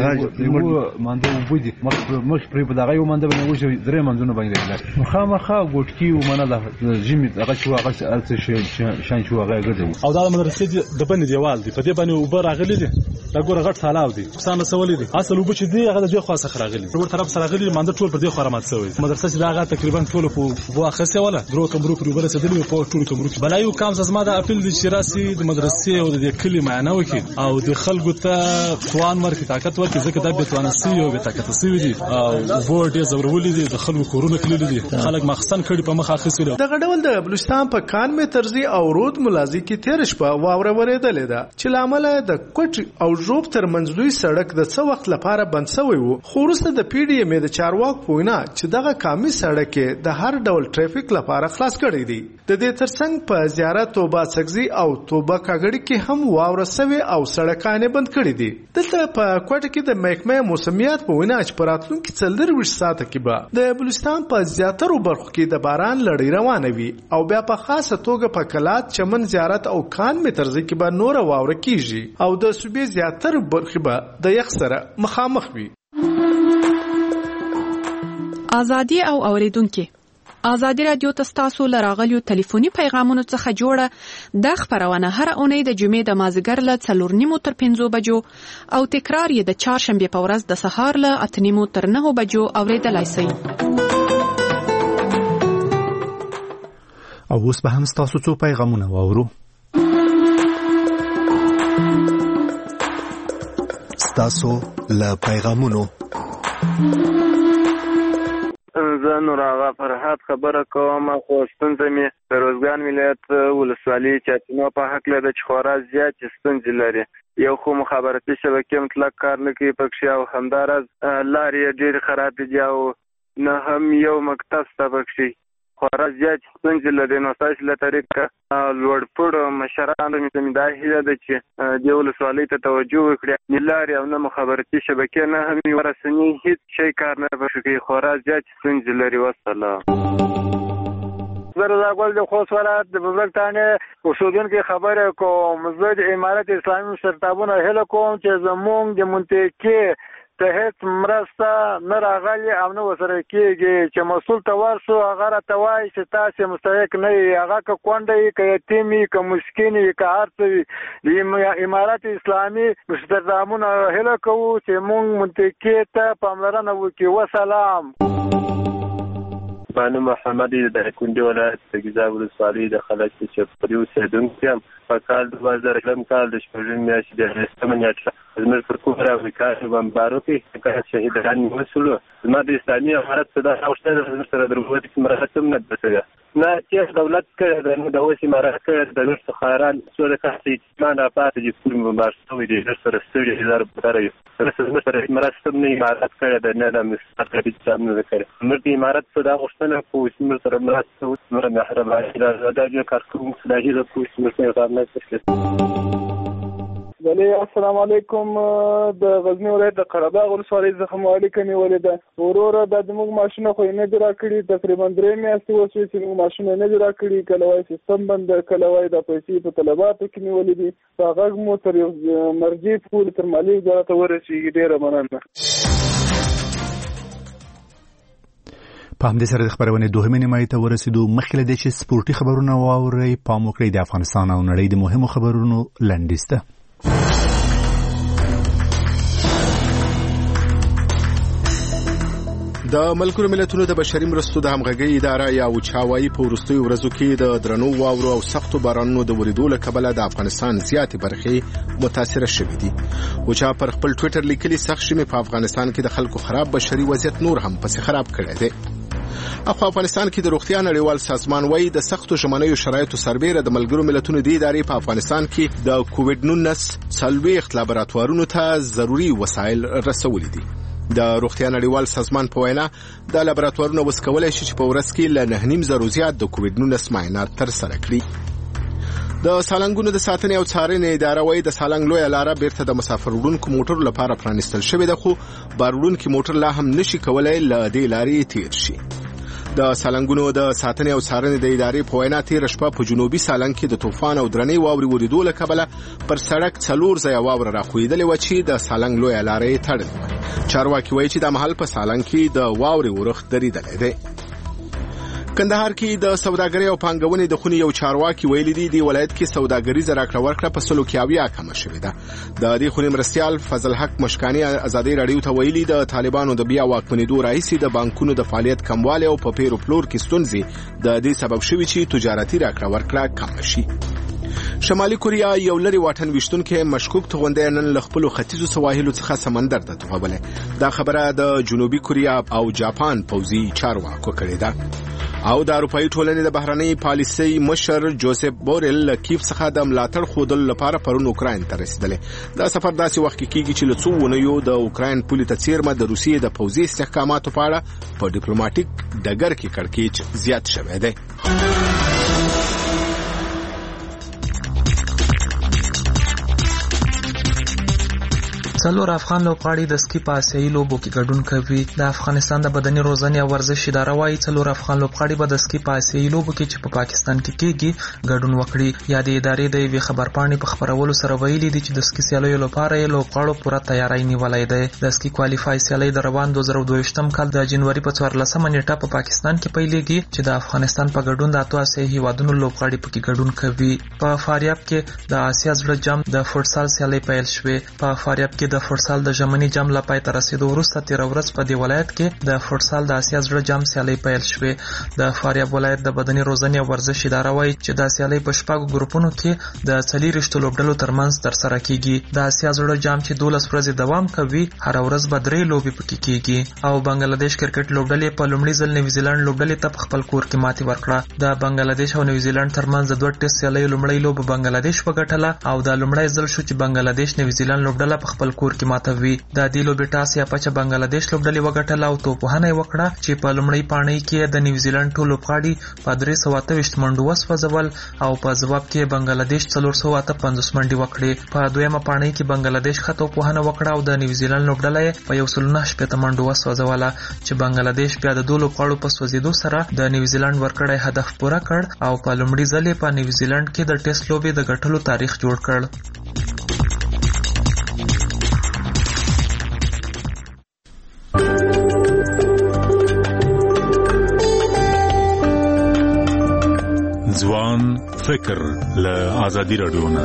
یو منده وبدي مخ پرې په دغه یو منده باندې وشي درې مندونه باندې مخامخه ګوټکی و منه د جیمی هغه شو هغه ارڅ شان شو هغه ګرځي او دا مدرسې د بنې دیوال دی په دې باندې وبر راغلي دي دا ګوره غټ سالاو دي څنګه سوالي دي اصل وب چې دی هغه د دې خاصه راغلي ور طرف سره راغلي منده ټول پر دې خرامات شوی مدرسې چې دا هغه تقریبا ټول په واخصه ولا درو کمرو پر وبر سدلی په ټول کمرو بلایو کام زما د اپیل د شراسي د مدرسې او د کلی معنا وکي او د خلکو ته توان ورکړي طاقت ورکړي ځکه دا به توانسي او به طاقت سي دي او ورډ زورولې دي د خلکو کورونه کړل دي خلک مخصن کړي په مخه اخیستل. دغه ډول د بلوچستان په کان می ترزی او رود ملازي کې تیر شپه واوره ورېدلې ده چې لامل د کوټ او ژوب ترمنځ دوی سړک د څو وخت لپاره بند شوی وو. خو وروسته د پی ډی ام د چارواک پوینا چې دغه کامي سړک د هر ډول ټریفیک لپاره خلاص کړی دی. د دې ترڅنګ په زیارت توبه سګزي او توبه کاګړي کې هم واوره سوي او سړکانه بند کړی دي. دلته په کوټه کې د محکمه موسمیات په وینا چې پراتلونکو 24 ساعته کې به د بلوچستان په زیاترو برخو کې د باران لړۍ روانه وي او بیا په خاصه توګه په کلات چمن زیارت او کان می ترځي کې به نور واوره کیږي او د صوبې زیاترو برخې به د یخ سره مخامخ وي. ازادي او اوریدونکو ازادي رادیو تاسو لراغلیو ټلیفوني پیغامونو څخه جوړه د خبرونه هر اونۍ د جمعې د مازیګر له 4:30 تر 5 بجو او تکرار یې د چهارشنبه په ورځ د سهار له 8:30 تر 9 بجو اوریدلای شئ. او اوس به هم تاسو څو پیغامونه واورو. تاسو له پیغامونو زه نور هغه فرحات خبره کوم خو ستونزه مې د روزګان ولایت ولسوالۍ چاپینو په حق لري چې خورا زیات ستونزې لري. یو خو مخابراتي شبکې مطلق کار نه کوي پکښې او همداراز لارې ډېرې خرابې دي او نه هم یو مکتب شته پکښې خورا زیات ستونزې لري. نو ستاسو له طریقه لوړپوړو مشرانو مې دا هیله ده چې دې ولسوالۍ ته توجه وکړي. نه لارې او نه مخابراتي شبکې نه هم یو رسنۍ هېڅ شی کار نه پکښې کوي. خورا زیات ستونزې لري. والسلام. زه رضا ګل د خوست ولایت د ببرک تانې اوسېدونکي خبره کوم. زه د امارت اسلامي مشرتابونه هیله کوم چې زموږ د منطقې ته هیڅ مرسته نه راغلي او نه ورسره کېږي چې مسؤل ته ورسو هغه راته وایي چې تاسې مستحق نه یې. هغه که کونډه یې که یتیم یې که مسکین یې که هر څه وي. د امارت اسلامي مشرتابونه هیله کوو چې موږ منطقې ته پاملرنه وکړي. وسلام. بانو محمد د کندي ولایت د ګیزاب ولسوالۍ د خلک چې په دې اوسېدونکي یم په کال 2000 کال د شپږم میاشتې د 8 نیټه زموږ پر کفر امریکا بمبارو کې کله شهیدان وشولو. زما د اسلامي امارت څخه دا غوښتنه ده سره د رغوت مرحله نه ده نه چې دولت کې د نو د اوسې امارت کې د نور خیران څو د کاسې اجتماع پاتې دي کوم مبارزه وي د سره 3000 پټاري سره سره مرسته نه امارت کې د نه د مستقبل چې نه وکړي. نو د امارت څخه دا غوښتنه کوي چې سره مرسته وکړي. محرمه دا کارکوم خدای دې کوی چې موږ نه کوي. بله السلام علیکم. د غزنی ولایت د قرهباغ ولسوالۍ څخه مو اړیکه نیولې ده. وروره دا زموږ ماشونه خو یې نه دي راکړي. تقریبا 3 میاشتې وشوې چې موږ ماشونه نه دي راکړي. کله وایي سیستم بند ده کله وایي دا پیسې په طلباتو کې نیولې دي. په غږ مو تر یو مرجع پورې تر مالي وزارت ورسېږي. ډېره مننه. په همدې سره د خبرونې دوهمې نیمایي ته ورسېدو. مخکې له دې چې سپورټي خبرونه واورئ، پام وکړئ د افغانستان او نړۍ د مهمو خبرونو لنډیز ته. د ملګرو ملتونو د بشري مرستو د همغږۍ اداره یا وچاوایي په وروستیو ورځو کې د درنو واورو او سختو بارانونو د ورېدو له کبله د افغانستان زیاتې برخې متاثره شوې دي. وچا پر خپل ټویټر لیکلي سخت ژمي په افغانستان کې د خلکو خراب بشري وضعیت نور هم پسې خراب کړی دی. اخو افغانستان کې د روغتیا نړیوال سازمان وايي د سختو ژمنیو شرایطو سربېره د ملګرو ملتونو د ادارې په افغانستان کې د کووډ 19 40 لابراتوارونو ته ضروري وسایل رسولي دي. د روغتیا نړیوال سازمان په وینا د لابراتوارونو وسکولای شي چې په ورځ کې له 9.5 زیات د کووډ 19 معاینات ترسره کړي. د سالنګونو د ساتنې او څارنې اداره وايي د سالنګ لویه لاره بیرته د مسافر وړونکو موټرو لپاره پرانیستل شوې ده، خو بار وړونکي موټر لا هم نشي کولای له دې لارې تیر شي. د سالنګونو د ساتنې او څارنې د ادارې په وینا تیر شپه په جنوبي سالنګ کې د طوفان او درنې واورې ورېدو له کبله پر سړک 4 ځایه واوره راخوېدلې وه چې د سالنګ لویه لاره یې تړلې وه. چارواکي وایي چې د مهال په سالنګ کې د واورې ورښت درېدلی دی. کندهار کې د سوداګرۍ او پانګونې د خونې یو چارواکي ویلي دي د ولایت کې سوداګریزه راکړه ورکړه په 100 کمه شوې ده. د دې خونې مرستیال فضل حق مشکاني ازادي رادیو ته ویلي د طالبانو د بیا واکمنېدو راهیسې د بانکونو د فعالیت کموالی او په پیرو پلور کې ستونزې د دې سبب شوي چې تجارتي راکړه ورکړه کم شي. شمالي کوریا یو لري واټن وشتونکو مشکوک توغندې نن له خپل ختیځو سواحلو څخه سمندر ته توغله. دا خبره د جنوبي کوریا او جاپان پوځي چارواکو کړې ده. او د اروپאי ټولنې د بهرنۍ پالیسۍ مشر جوزف بورل له کیف څخه د ملاتړ خودل لپاره پرون اوکراین ته رسیدلی. دا سفر داسې وخت کې کیږي چې له څو ونیو د اوکراین پولې ته څیرمه د روسیې د پوځي استحکاماتو په اړه په ډیپلوماټیک ډګر کې کړکېچ زیات شوی دی. څلور افغان لوبغاړي د سکی په آسیایي لوبو کې ګډون کوي. د افغانستان د بدني روزنې او ورزش اداره وايي څلور افغان لوبغاړي به د سکی په آسیایي لوبو کې چې په پاکستان کې کېږي ګډون وکړي. یا د ادارې د یوې خبرپاڼې په خبرولو سره ویلي دي چې د سکی سیالیو لپاره یې لوبغاړو پوره تیاری نیولې ده. د سکی کوالیفای سیالي د روان 2022م کال د جنوري په 14مه نیټه په پاکستان کې پیلېږي چې د افغانستان په ګډون د اتو آسیایي هیوادونو لوبغاړي پکې ګډون کوي. په فاریاب کې د آسیا زړه جام د فوټسال سیالي پیل شوه. په فاریاب کې د فوټسال د ژمني جام لا پای ته رسیدو وروسته 13 ورځ په دی ولایت کې د فوټسال د آسیا زړه جام سیالي پیل شوه. د فاریاب ولایت د بدني روزنې او ورزش اداره وايي چې د سیالي په شپږ ګروپونو کې د 40 لوبډلو ترمنځ ترسره کیږي. د آسیا زړه جام چې 12 ورځې دوام کوي هر ورځ به 3 لوبې پکې کیږي. او بنگلاديش کرکټ لوبډلې په لومړي ځل نیوزیلند لوبډلې ته خپل کور کې ماتې ورکړه. د بنگلاديش او نیوزیلند ترمنځ د دوه ټیسټ سیالي لومړی لوب بنگلاديش وګټله او د لومړی ځل شو چې بنگلاديش نیوزیلند لوبډله په خپل کور کې ماتوي. د دې لوبې ټاس یا پچ بنگلاديش لوبډلې وګټله او توپوهنه وکړه چې په لومړی پاڼۍ کې د نیوزیلند ټول لوبغاړي په 328 منډو وسوځول او په جواب کې بنگلاديش 458 منډي وکړي. په دویمه پاڼۍ کې بنگلاديش خطو توپوهنه وکړه او د نیوزیلند لوبډلې په 109 منډو وسوځول چې بنگلاديش بیا د دوه لوبغاړو په سوځیدو سره د نیوزیلند ورکړی هدف پوره کړ او په لومړي ځل په نیوزیلند کې د ټیسټ لوبې د ګټلو تاریخ جوړ کړ. ځوان فکر له آزادي رادیو نه.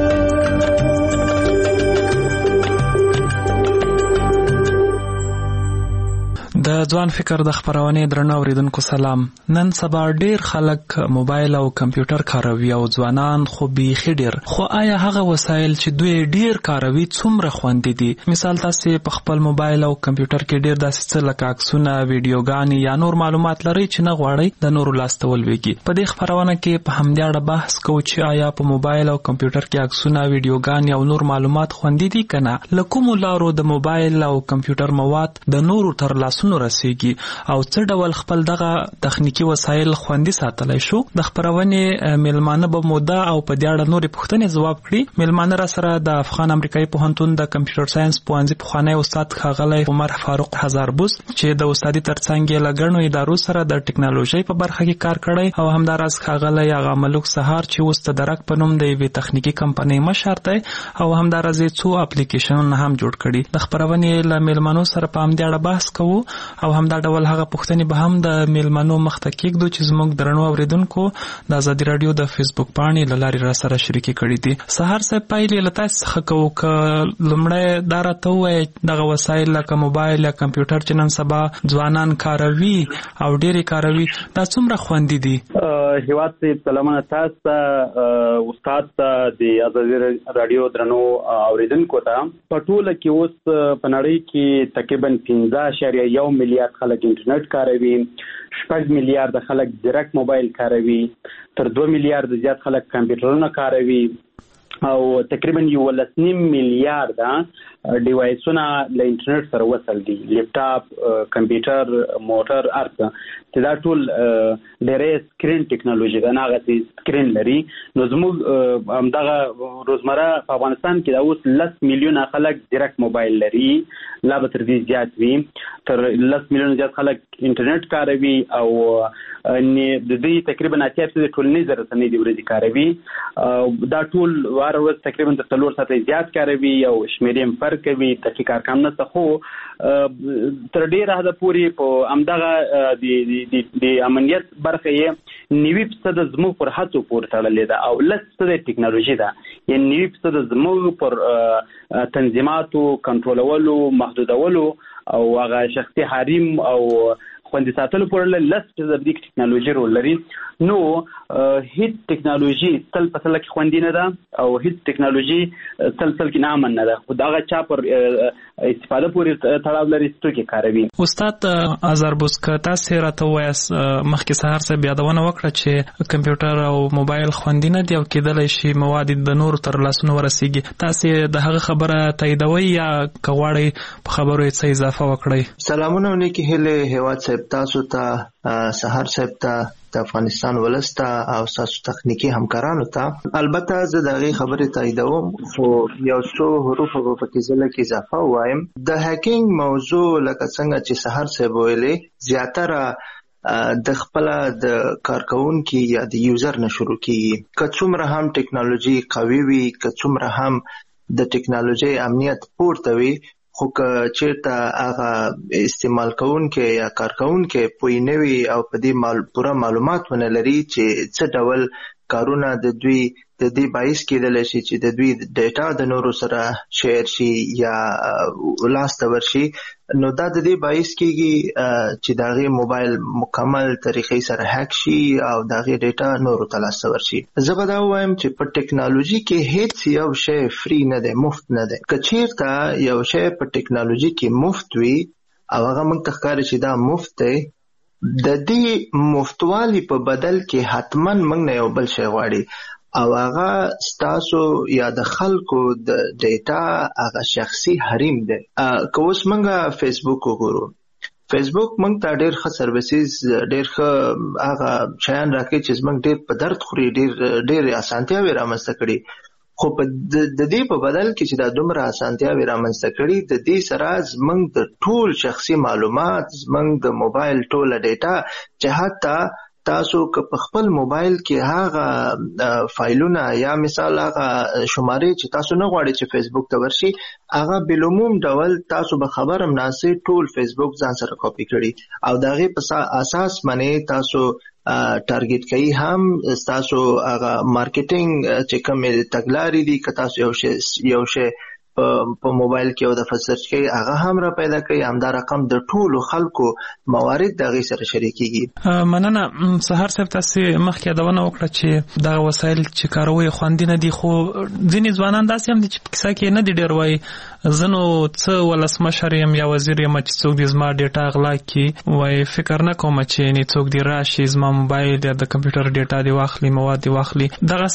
د ځوان فکر د خبرونه درنو اوریدونکو سلام. نن سبا ډیر خلک موبایل او کمپیوټر کاروي او ځوانان خو بيخي ډیر. خو آیا هغه وسایل چې دوی ډیر کاروي څومره خوندې دي؟ مثال تاسو په خپل موبایل او کمپیوټر کې ډیر داسې څه لکه عکسونه، ویډیوګانې یا نور معلومات لري چې نه غواړئ د نورو لاستول ویږي. په دې خبرونه کې په همدې اړه بحث کوو چې آیا په موبایل او کمپیوټر کې عکسونه، ویډیوګانې او نور معلومات خوندې دي کنه؟ لکه لارو د موبایل او کمپیوټر مواد د نورو تر لاسونو رسیږي او څه ډول خپل دغه تخنیکی وسایل خوندي ساتلای شو. د خبرونه ملمانه به موده او په دې اړه نورې پوښتنې ځواب کړي. ملمانه را سره د افغان امریکایي پوهنتون د کمپیوټر ساينس پوهنځي پخوانی استاد ښاغلی عمر فاروق هزاربوس چې د استادي ترڅنګ یې لګڼو ادارو سره د ټکنالوژي په برخه کې کار کړی او همداراز ښاغلی هغه ملک سهار چې اوس د درک په نوم د یوې تخنیکی کمپنۍ مشر دی او همداراز څو اپلیکیشنونه هم جوړ کړي. د خبرونه له ملمانو سره په همدې اړه بحث کوو او همدا ډول هغه پوښتنې به هم د میلمنو مخته کېږدو چې زموږ درنو اوریدونکو د ازادي رادیو د فیسبوک پاڼې له لارې را سره شریکې کړي دي. سهار صاحب پایلې له تاسو څخه کوو که لومړی دا راته ووایئ دغه وسایل لکه موبایل یا کمپیوټر چې نن سبا ځوانان کاروي او ډېرې کاروي دا څومره خوندي دي؟ هیواد صاحب سلامونه تاسو ته، استاد ته، د ازادي رادیو درنو اوریدونکو ته. په ټوله کې اوس په نړۍ کې تقریبا 15.1 میلیارډ خلک انټرنیټ کاروي، 6 میلیارډ خلک ډایرکټ موبایل کاروي، تر 2 میلیارډ زیات خلک کمپیوټرونه کاروي او تقریبا 1.5 میلیارډ ډیوایسونه له انټرنیټ سره وصل دي، لیپټاپ، کمپیوټر، موټر، ارته چې دا ټول ډېرې سکرین ټیکنالوژي ده، نه هغه سکرین لري. نو زموږ همدغه روزمره په افغانستان کې دا اوس 10 میلیونه خلک ډایرکټ موبایل لري، لا به تر دې زیات وي، تر 10 میلیونه زیات خلک انټرنیټ کاروي او د دې تقریبا 80% ټولنیز رسنۍ د ورځې کاروي. دا ټول وار ورځ تقریبا د 3 ساعته زیات کاروي او شمیرې هم فرق کوي، دقیق ارقام نه څه، خو تر ډیره حده پورې په همدغه د امنیت برخه یې 90% زموږ پر هڅو پورې تړلې ده او 10% ټیکنالوژي ده، یعنی 90% زموږ پر تنظیماتو، کنټرولولو، محدودولو او هغه شخصي حریم او خوندي ساتلو پورې 10% د ټیکنالوژي رول لري. نو هیڅ ټیکنالوژي تل په تل کې خوندي نه ده او هیڅ ټیکنالوژي تل کې نه امن نه ده، خو دا چا پر استفاده پورې تړاو لري چې کاروي. استاد ازربوسک تاسو راته وایاست مخکې سهار صاحب یادونه وکړه چې کمپیوټر او موبایل خوندي نه دي او کېدلی شي مواد د نور تر لاسونو ورسیږي. تاسو د هغه خبره تاییدوي یا که غواړئ په خبرو یې څه اضافه وکړئ؟ سلامونه او نیکې هیلې هیواد صاحب تاسو ته، سهار صاحب ته، د افغانستان ولسته او تاسو تخنیکی همکارانو ته. البته زه د هغې خبرې تاییدوم، خو یو څو حروف به پکې زه لږ اضافه ووایم. د هیکینګ موضوع لکه څنګه چې سهار صاحب ویلې زیاتره د خپله د کارکوونکي یا د یوزر نه شروع کیږي. که څومره هم ټیکنالوژي قوي وي، که څومره هم د ټیکنالوژي امنیت پورته وي، خو که چیرته هغه استعمال کوونکی یا کارکوونکی پوه نه وي او په دې پوره معلومات ونه لري چې څه ډول کارونه د دوی د دې باعث کېدلی شي چې د دوی ډیټا د نورو سره شیر شي یا لاسته ورشي، نو دا د دې باعث کېږي چې د هغې موبایل مکمل طریقې سره هیک شي او د هغې ډیټا نورو ته لاسته ورشي. زه به دا ووایم چې په ټیکنالوژي کې هیڅ یو شی فری نه دی، مفت نه دی. که چیرته یو شی په ټیکنالوژي کې مفت وي او هغه موږ ته ښکاري چې دا مفت دی، د دې مفتوالي په بدل کې حتما موږ نه یو بل شی غواړي او هغه ستاسو یا د خلکو د ډیټا هغه شخصي حریم دی. که اوس موږ فیسبوک وګورو، فیسبوک موږ ته ډېر ښه سروسیز، ډېر ښه هغه شیان راکوي چې زموږ ډېر په درد خوري، ډېرې اسانتیاوې رامنځته کړي. خو د دې په بدل کې چې دا دومره اسانتیاوې رامنځته کړي، د دې سره زموږ د ټول شخصي معلومات، زموږ د موبایل ټوله ډیټا چې حتی تاسو که په خپل موبایل کې هغه فایلونه یا مثال هغه شمارې چې تاسو نه غواړئ چې فیسبوک ته ورشي، هغه بالعموم ډول تاسو به خبر هم ناسئ ټول فیسبوک ځان سره کاپي کړي او د هغې په اساس باندې تاسو ټارګټ کوي هم تاسو هغه مارکیټینګ چې کومې تګلارې دي، که تاسو یو شی په موبایل کې او د سرچ کوي هغه هم را پیدا کوي، همدا رقم د ټولو خلکو موارد د هغې سره شریکېږي. مننه. سهار صاحب تاسو مخکې یادونه وکړه چې دغه وسایل چې کاروي خوندي نه دي، خو ځینې ځوانان داسې هم دي چې په کیسه کې نه دي ډېر وایي زه نو څه ولسمشر یم یا وزیر یم چې څوک دې زما ډیټا غلا کړي، وایي فکر نه کوم چې یعنې څوک دې راشي زما موبایل یا د کمپیوټر ډیټا دې واخلي، مواد دې واخلي.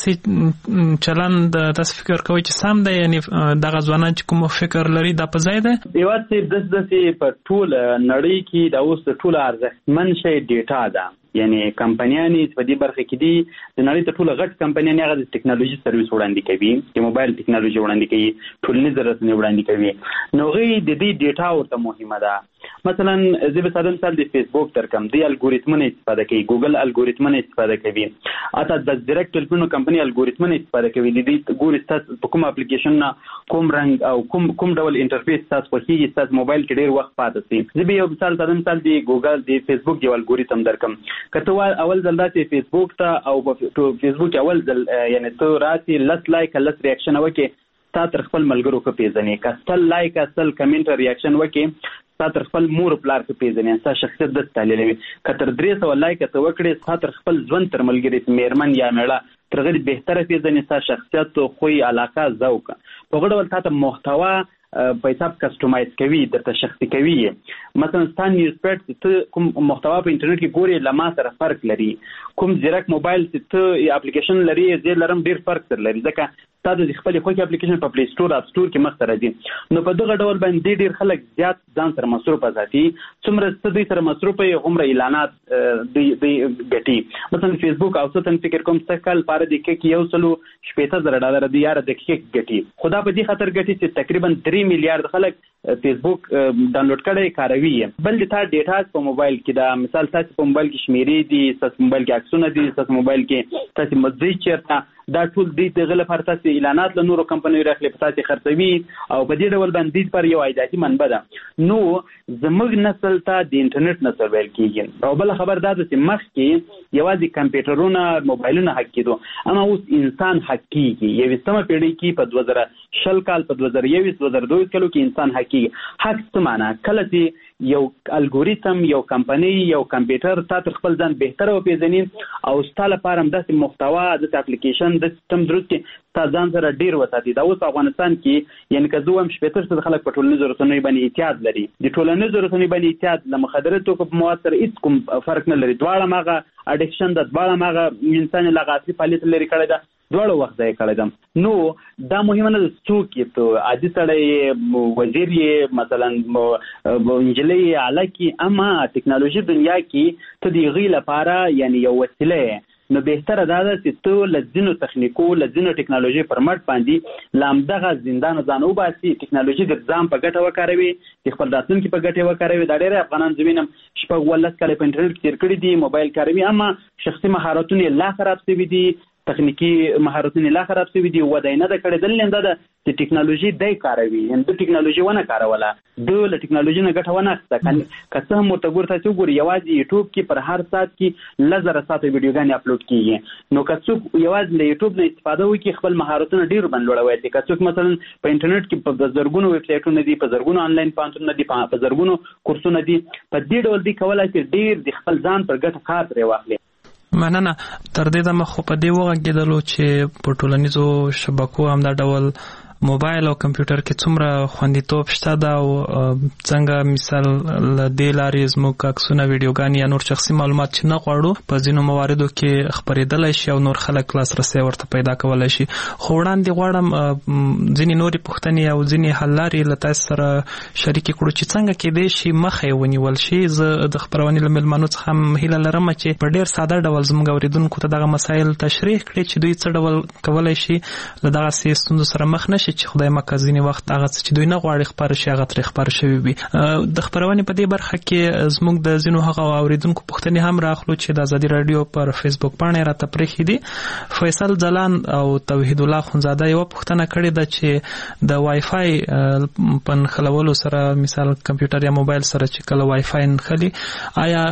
دغسې چلند تاسو فکر کوئ چې سم دی؟ یعنې دغه ځوانان چې کوم فکر لري دا په ځای دی؟ هیواد صاحب داسې په ټول نړۍ کې دا اوس د ټولو ارزښتمن شی ډیټا ده. یعنی کمپنیانې په دې برخه کې دي، د نړۍ تر ټولو غټ کمپنیانې هغه د ټیکنالوژي سرویس وړاندې کوي، د موبایل ټیکنالوژي وړاندې کوي، ټولنیز رسنۍ وړاندې کوي. نو هغوی د دې ډیټا ورته مهمه ده مثلا زه به ساده مثال د فیسبوک درکم دی الګوریتمونه استفاده کوي ګوګل الګوریتمونه استفاده کوي اته د ډایرکټ ټلیفون کمپنی الګوریتمونه استفاده کوي د دې ګوري تاسو په کوم اپلیکیشن کوم رنګ او کوم ډول انټرفیس تاسو په هیڅ تاسو موبایل کې ډیر وخت پاتې سي زه به یو مثال ساده مثال دی ګوګل دی فیسبوک دی الګوریتم درکم کته اول ځل د فیسبوک ته او په فیسبوک اول ځل یعنی ته راتي لس لایک لس ریاکشن وکي تا تر خپل ملګرو کې پیژنې کستل لایک اصل کمنټ ریاکشن وکي تا تر خپل مور پلار کې پیژنې ستا شخصیت د تحلیلوي کتر 300 لایک ته وکړې تا تر خپل ژوند تر ملګری میرمن یا میړه تر غیر بهتره پیژنې ستا شخصیت خو علاقه ذوق په غوډه ول تا محتوا په حساب کسټمایز کوي درته شخصي کوي مثلا ستان نیوز پیډ ته کوم محتوا په انټرنیټ کې ګوري لما سره فرق لري کوم زیرک موبایل ته اپلیکیشن لري زه لرم ډیر فرق سره لري ځکه تاسو د خپل خوښ اپلیکیشن په پلی سٹور اپ سٹور کې مخ راځي نو په دغه ډول باندې ډیر خلک زیات ځان سره مصروف ځاتي څومره ستدي سره مصروف عمر اعلانات د ګټي مثلا فیسبوک او ستن فکر کوم څکل پاره د کې یو سلو $1,000 د یار د کې ګټي خدا په دې خاطر ګټي چې تقریبا 3 میلیارډ خلک فیسبوک ډاونلوډ کړي کاروي بل د تا ډیټا په موبایل کې دا مثال تاسو په موبایل کې شمیرې دي تاسو موبایل کې عکسونه دي تاسو موبایل کې تاسو مزي چیرته دا ټول د غل فرتاسي اعلانات له نورو کمپنیو راخلي پتاسي خرڅوي او په دې ډول باندې پر یو عایداتي منبع ده نو زموږ نسل ته د انټرنیټ نسل ویل کیږي او بل خبر دا چې مخ کې یوازې کمپیوټرونه موبایلونه حق کېدو اما اوس انسان حق کیږي یو سم پیړۍ کې په 2000 کال په 2021 2022 کلو کې انسان حق کیږي حق څه معنی کله چې یو الګوریتم یو کمپنی یو کمپیوټر تاسو خپل ځان بهتره وپیژنئ او ستاسو لپاره هم د محتوا د اپلیکیشن د سیستم درست تاسو ځان سره ډیر وساتئ دا اوس افغانستان کې یعنی که زه هم شپږ تر خلک په ټولنیزو رسنیو باندې اعتیاد لري د ټولنیزو رسنیو باندې اعتیاد له مخدره توکو په مواد سره هیڅ کوم فرق نه لري دواړه ماغه اډیکشن د دواړه ماغه انسان لغاتي فعالیت لري کړی دا دواړه وخت ځای کړی دم نو دا مهمه نه څوک ته عادي سړی وزیر یې مثلا انجلۍ علاقه اما ټکنالوژي دنیا کې ته دی غي لپاره یعنی یو وسیله نو بهتره دا ده چې ته لزینو تخنیکو لزینو ټکنالوژي پر مټ باندې لامدغه زندان ځانو باسي ټکنالوژي د ځان په ګټه وکاروي خپل راتلونکي په ګټه وکاروي دا ډېر افغانان زمينم شپږ ولس کله په انټرنیټ کې تیر کړی دي موبایل کاروي اما شخصي مهارتونه لا خراب شوي دي تخنیکی مهارتونه لا خراب شوي دي ودای نه د کړه دلنده ده چې ټکنالوژي دای کاروي ان د ټکنالوژي ونه کاروله د له ټکنالوژي نه ګټه ونه اخته کله هم مرتګور تاسو ګوري یوازې یوټیوب کې پر هر سات کې لزر سات ویډیوګانې اپلوډ کیږي نو کڅو یوازې له یوټیوب نه استفاده وکړي خپل مهارتونه ډیر بنلوړوي چې کڅو مثلا په انټرنیټ کې په زرګونو ویب سټایټونه دي په زرګونو آنلاین پانتونه دي په زرګونو کورسونه دي په دې ډول دي کولای چې ډیر د خپل ځان پر ګټه کار پرې واخلي مننه تر دې دمه خو په دې وغږېدلو چې په ټولنیزو شبکو هم دا ډول موبایل او کمپیوټر کې څومره خوندیتوب شته دا او څنګه مثال له دې لارې زموږ عکسونه ویډیوګانې یا نور شخصي معلومات چې نه غواړو په ځینو مواردو کې خپرېدلی شي او نور خلک لاسرسی ورته پیدا کولی شي خو وړاندې غواړم ځینې نورې پوښتنې او ځینې حل لارې له تاسو سره شریکې کړو چې څنګه کېدی شي مخه یې ونیول شي زه د خپرونې له میلمنو څخه هم هیله لرم چې په ډېر ساده ډول زموږ اورېدونکو ته دغه مسایل تشریح کړي چې دوی څه ډول کولی شي له دغسې ستونزو سره مخ نه شي چې خدای مکه ځینې وخت هغه څه چې دوی نه غواړي خپاره شي هغه ترې خپاره شوي وي د خپرونې په دې برخه کې زموږ د ځینو هغه اورېدونکو پوښتنې هم راخلو چې د ازادي راډیو پر فیسبوک پاڼې راته پرېښي دي فیصل ځلان او توحید الله خونزاده یوه پوښتنه کړې ده چې د وای فای په نښلولو سره مثال کمپیوټر یا موبایل سره چې کله وای فای نښلي آیا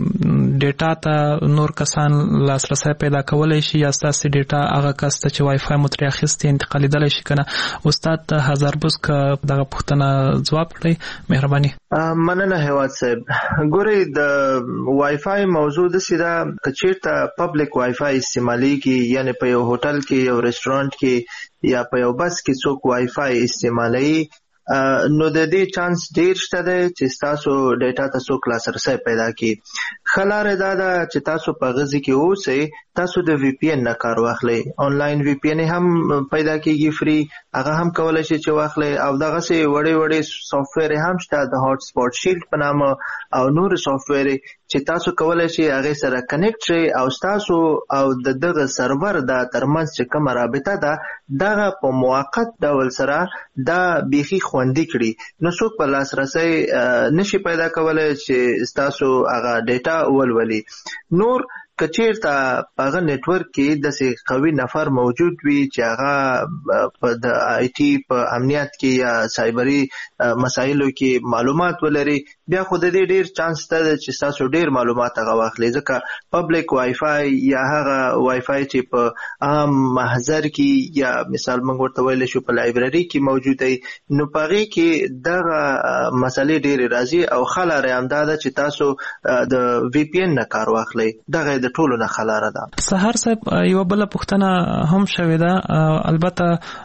ډیټا ته نور کسان لاسرسی پیدا کولی شي یا ستاسې ډیټا هغه کس ته چې وای فای مو ترې اخیستې انتقالېدلی شي که نه استاد هزار بوس که دغه پوښتنه ځواب کړئ مهرباني مننه هیواد صاحب ګورئ د وای فای موضوع داسې ده که چیرته پبلک وای فای استعمالیږي یعنی په یو هوټل کې یو رسټورانټ کې یا په یو بس کې څوک وای فای استعمالوي نو د دې چانس ډیر شته دی چې تاسو ډیټا ته څوک لاسرسی پیدا کړي ښه لاره دا ده چې تاسو په غځي کې اوسئ تاسو د وی پی ان نه کار واخلئ آنلاین وی پی ان هم پیدا کیږي فری هغه هم کولای شي چې واخلئ او دغسې وړې وړې سافټویر هم شته د هاټ سپاټ شیلډ په نامه او نور سافټویر چې تاسو کولای شي هغې سره کنیکټ شئ او تاسو او د دغه سرور د ترمنځ چې کومه رابطه ده دغه په موقت ډول سره دا بیخي خوندي کړي نو څوک په لاسرسي نشي پیدا کولای چې تاسو هغه ډیټا ولولي. نور کچیرته هغه نتورک کې داسې قوي نفر موجود وي چې هغه په د آی ټي په امنیت کې یا سایبري مسایلو کې معلومات ولري بیا خو د دې ډیر چانس ته چې تاسو ډیر معلومات هغه واخلئ ځکه پبلک وای فای یا هغه وای فای چې په عام محضر کې یا مثال موږ ورته ویل شو په لایبرري کې موجود دی نو په هغې کې دغه مسلې ډېرې راځي او ښه لاره یې همدا ده چې تاسو د وی پی این نه کار واخلئ. دغه د ټولو نه ښه لاره ده. سهار صاحب یوه بله پوښتنه هم شوې ده البته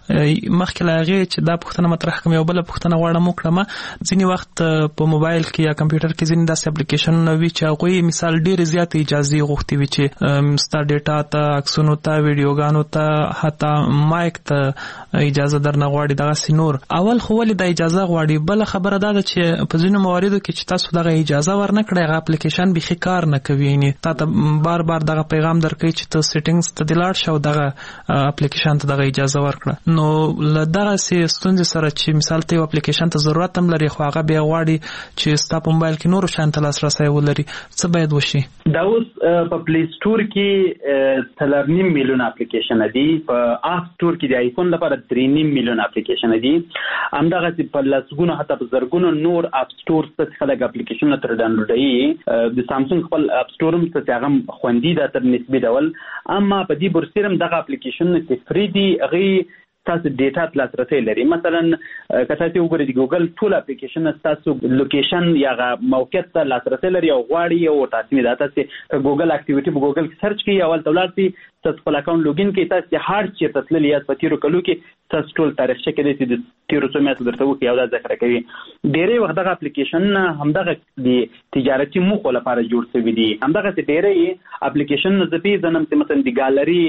مخکې له هغې چې دا پوښتنه مطرح کړم یوه بله پوښتنه غواړم وکړم. ځینې وخت په موبایل کې یا کمپیوټر کې ځینې داسې اپلیکیشنونه وي چې هغوی مثال ډېرې زیاتې اجازې غوښتې وي چې ستا ډیټا ته عکسونو ته ویډیوګانو ته حتی مایک ته اجازه درنه غواړي دغسې نور. اول خو ولې دا اجازه غواړي؟ بله خبره دا ده چې په ځینو مواردو کې چې تاسو دغه اجازه ورنه کړئ هغه اپلیکیشن بیخي کار نه کوي یعنې تا ته بار بار دغه پیغام درکوي چې ته سیټینګز ته دې لاړ شه او دغه اپلیکیشن ته دغه اجازه ورکړه. نو له دغسې ستونزې سره چې مثال ته یو اپلیکیشن ته ضرورت هم لري خو هغه بیا غواړي چې ستا په موبایل کې نورو شیانو ته لاسرسی ولري څه باید وشي؟ دا اوس په پلی سټور کې 3.5 میلیون اپلیکیشن دي په اپ سټور کې د آیفون لپاره 3.5 میلیون اپلیکیشن دي همدغه په لسګونو حتی په زرګونو نور اپ سټور څخه خلک اپلیکیشنونه تر ډاونلوډوي. د سامسونګ خپل اپ سټور هم څه هغه خوندي ده تر نسبي ډول اما په دې برسیرم دغه اپلیکیشنونه چې فری دي هغې تاسو ډیټا لاسرسی لري. مثلا که تاسو وګورئ د ګوګل ټول اپلیکیشن تاسو لوکیشن یا موقعیت ته لاسرسی لري او غواړي او تاسو نه تاسو ګوګل اکټیویټي په ګوګل کې سرچ کړئ اول تولار سي تاسو خپل اکاونټ لوګین کړئ تاسو هر چیرته تللی یا په تیرو کلو کې تاسو ټول تاریخچه کې د تیرو سمات درته وکړي او دا ذکر کوي. ډېرې وخت دغه اپلیکیشن همدغه د تجارتي موخو لپاره جوړ شوی دي. همدغه ډېرې اپلیکیشن د پیژنم چې مثلا د ګالري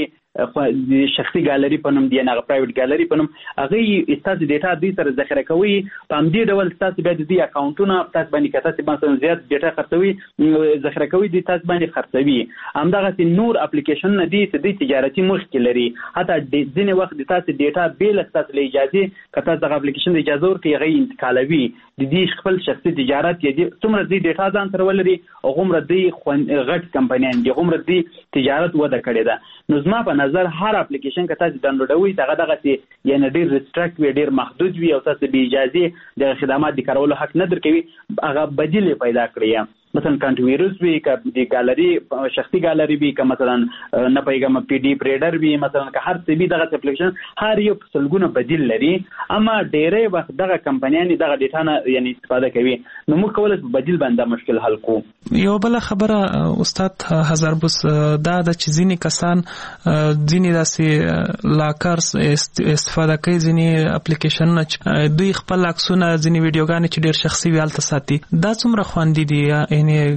د شخصي ګالري په نوم دی نه پرایویټ ګالري په نوم هغه تاسو ډیټا دې سره ذخیره کوي په همدې ډول تاسو بیا د دې اکاونټونه تاسو باندې کتاسي مثلا زیات ډیټا خرڅوي ذخیره کوي د تاسو باندې خرڅوي. همدغه نور اپلیکیشن نه دي چې د تجارتي موخ کې لري حتی ځینې وخت د تاسو ډیټا بیل تاسو له اجازه کته دغه اپلیکیشن د اجازه ورکړي هغه انتقالوي د دې خپل شخصي تجارت یې څومره د ډیټا ځان سره ولري او غومره د غټ کمپنیان دي غومره د تجارت وده کړې ده. نو زما په نظر هر اپلیکیشن که تاسو ډاونلوډوي دغه یعنی ډیر ریستریکټ وي ډیر محدود وي او تاسو به اجازه د خدمات د کارولو حق نه درکوي هغه بدیل پیدا کړی. مثلا کانټ ویروس وی که د ګالری شخصي ګالری وی که مثلا نه پیغام پی ډی پریډر وی مثلا که هر څه وی دغه اپلیکیشن هر یو سلګونه بدیل لري اما ډېرې وخت دغه کمپنیانې دغه ډیټا نه یعنی استفاده کوي نو موږ کولای شو بدیل باندې مشکل حل کو. یو بل خبره استاد هزاربوس دا د چې ځینې کسان ځینې داسې لاکرز استفاده کوي ځینې اپلیکیشنونه دوی خپل عکسونه ځینې ویډیوګانې چې ډېر شخصي وي هلته ساتي دا څومره خوندي دي یعنی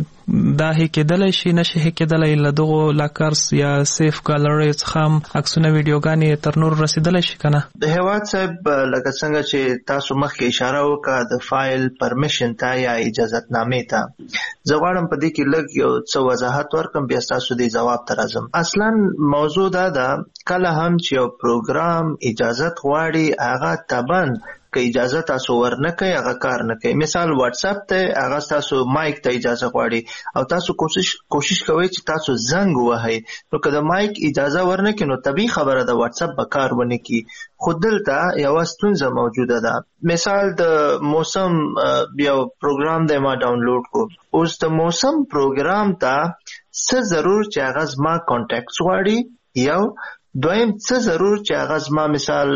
دا هی کېدلی شي نشي هی کېدلی له دغو لاکرز یا سیف ګالري څخه هم عکسونه ویډیوګانې تر نور رسېدلی شي که نه؟ د هیواد صاحب لکه څنګه چې تاسو مخکې اشاره وکړه د فایل پرمیشن ته یا اجازتنامې ته زه غواړم په دې کې لږ یو څه وضاحت ورکړم بیا ستاسو د ځواب ته راځم. اصلا موضوع دا ده کله هم چې یو پروګرام اجازت غواړي هغه طبعا که اجازه تاسو ورنه کوي هغه کار نه کوي. مثال واتس اپ ته هغه تاسو مایک ته اجازه غواړي او تاسو کوشش کوئ چې تاسو زنګ ووهئ نو که د مایک اجازه ورنه کوي نو طبیعي خبره ده واتس اپ به کار ونه کړي. خو دلته یوه ستونزه موجوده ده. مثال د موسم یو پروګرام دی ما ډاونلوډ کړو اوس د موسم پروګرام ته څه ضرور چې هغه زما کانټیکټس غواړي یو دویم څه ضرور چې هغه زما مثال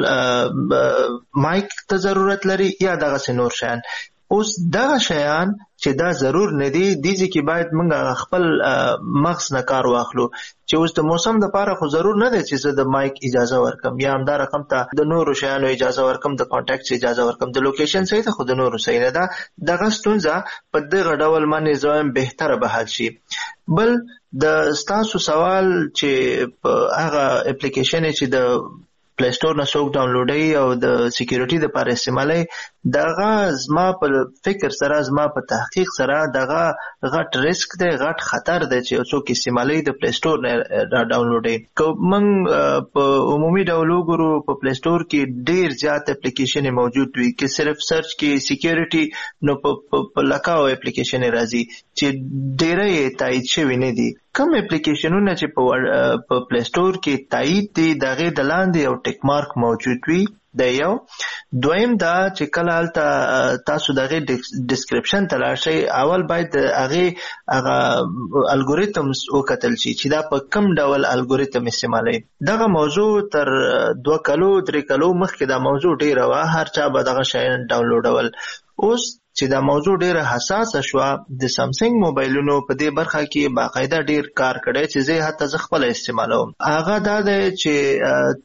مایک ته ضرورت لري یا دغسې نور شیان. اوس دغه شیان چې دا ضرور نه دي دې کې باید موږ خپل مغز نه کار واخلو چې اوس د موسم دپاره خو ضرور نه دی چې زه د مایک اجازه ورکم یا همدا رقم ته د نورو شیانو اجازه ورکم د کانټیکټس اجازه ورکم د لوکیشن صحیح ده خو د نورو صحیح نه ده. دغه ستونزه په دغه ډول باندې زه بهتره به حل شي. بل د ستاسو سوال چې هغه اپلیکیشن چې د پلی سټور نه څوک ډاونلوډوي او د سکیورټي دپاره استعمالوي دغه زما په فکر سره زما په تحقیق سره دغه غټ ریسک دی غټ خطر دی چې څوک استعمالي د پلی سٹور نه را ډاونلوډ کړي. موږ په عمومي ډول وګورو په پلی سٹور کې ډیر زیات اپلیکیشن موجود وي کې صرف سرچ کې سکیورټي نو په لکاو اپلیکیشن راځي چې ډیره تایید شوی نه دي. کوم اپلیکیشنونه چې په پلی سٹور کې تایید دي دغه د لاندې یو ټیک مارک موجود وي د یو. دویم دا چې کله هلته تاسو دغه ډسکرپشن ته لاړ شئ اول باید هغه الګوریتمز وکتل شي چې دا په کوم ډول الګوریتم استعمالوي. دغه موضوع تر 2 کلو 3 کلو مخکې دا موضوع ډیره وه هر چا به دغه شیان ډاونلوډول. اوس چې دا موضوع ډیره حساسه شوه د سامسنګ موبایلونو په دې برخه کې باقاعده ډیر کار کړی چې زه حتی زه خپل استعمالوم. هغه دا دی چې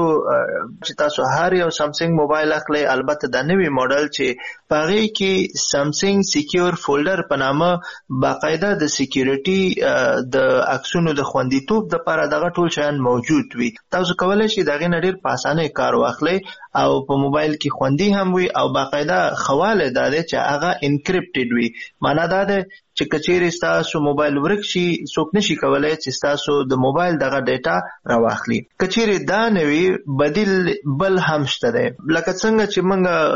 تاسو هر یو سامسنګ موبایل اخلئ البته دا نوی موډل چې په هغې کې سامسنګ سیکیور فولډر په نامه باقاعده د سیکیورټي د عکسونو د خوندیتوب دپاره دغه ټول شیان موجود وي. تاسو کولی شئ د هغې نه ډېر په اسانۍ کار واخلئ او په موبایل کې خوندي هم وي او باقاعده خواله دا دی چې هغه انکریپټډ وي. معنا دا ده چې کچېرې ستاسو موبایل ورک شي څوک نشي کولی چې ستاسو د موبایل دغه ډیټا راواخلي. کچېرې دا نه وي بدیل بل هم شته دی لکه څنګه چې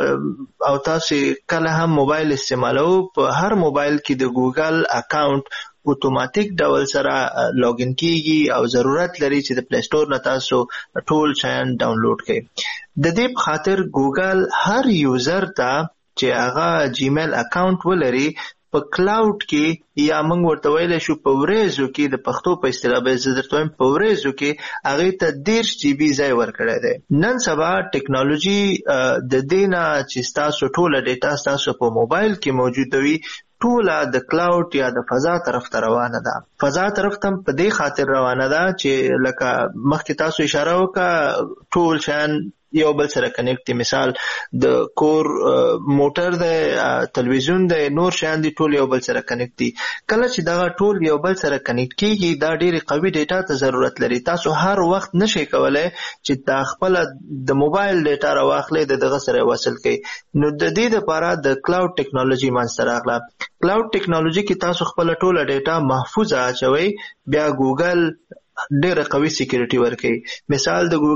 موږ او تاسو کله هم موبایل استعمالو په هر موبایل کې د ګوګل اکاونټ اتوماتیک ډول سره لاګین کیږي او ضرورت لري چې د پلی سٹور نه تاسو ټول شیان ډاونلوډ کړئ. د دې په خاطر ګوګل هر یوزر ته چې هغه جیمیل اکاونټ ولري په کلاود کې یا موږ ورته ویلی شو په وریځو کې د پښتو په اصطلاح به زه درته وایم په وریځو کې هغې ته 10 GB ځای ورکړی دی. نن سبا ټیکنالوژي د دې نه چې ستاسو ټوله ډیټا ستاسو په موبایل کې موجوده وي ټوله د کلاود یا د فضا طرف ته روانه ده. فضا طرف ته په دې خاطر روانه ده چې لکه مخکې تاسو اشاره وکړه ټول شیان یو بل سره کنیکټ دي. مثال د کور موټر دی تلویزیون دی نور شیان دي ټول یو بل سره کنیکټ دي. کله چې دغه ټول یو بل سره کنیکټ کیږي دا ډېرې قوي ډیټا ته ضرورت لري. تاسو هر وخت نشئ کولی چې دا خپله د موبایل ډیټا راواخلئ د دغه سره وصل کړئ. نو د دې دپاره د کلاود ټیکنالوژي منځته راغله. کلاود ټیکنالوژي کې تاسو خپله ټوله ډیټا محفوظه اچوئ بیا ګوګل ډیره قوي سکیورټي ورکوي. مثال د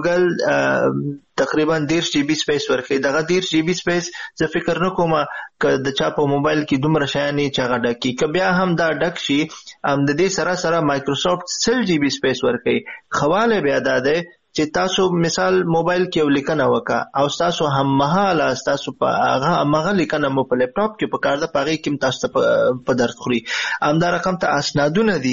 ګوګل تقریبا 10 GB سپیس ورکوي. دغه 10 GB سپیس زه فکر نه کوم که د چا په موبایل کې دومره شیان چې هغه ډک کي. که بیا هم دا ډک شي د دې سره سره مایکروسافټ 100 GB سپیس ورکوي. خواله بیا دا دی چې تاسو مثال موبایل کې یو لیکنه وکړه او تاسو هم مهاله تاسو په هغه لیکنه مو په لیپټاپ کې په کار ده په هغې کې تاسو په درد خوري. همدا رقم ته اسنادونه دي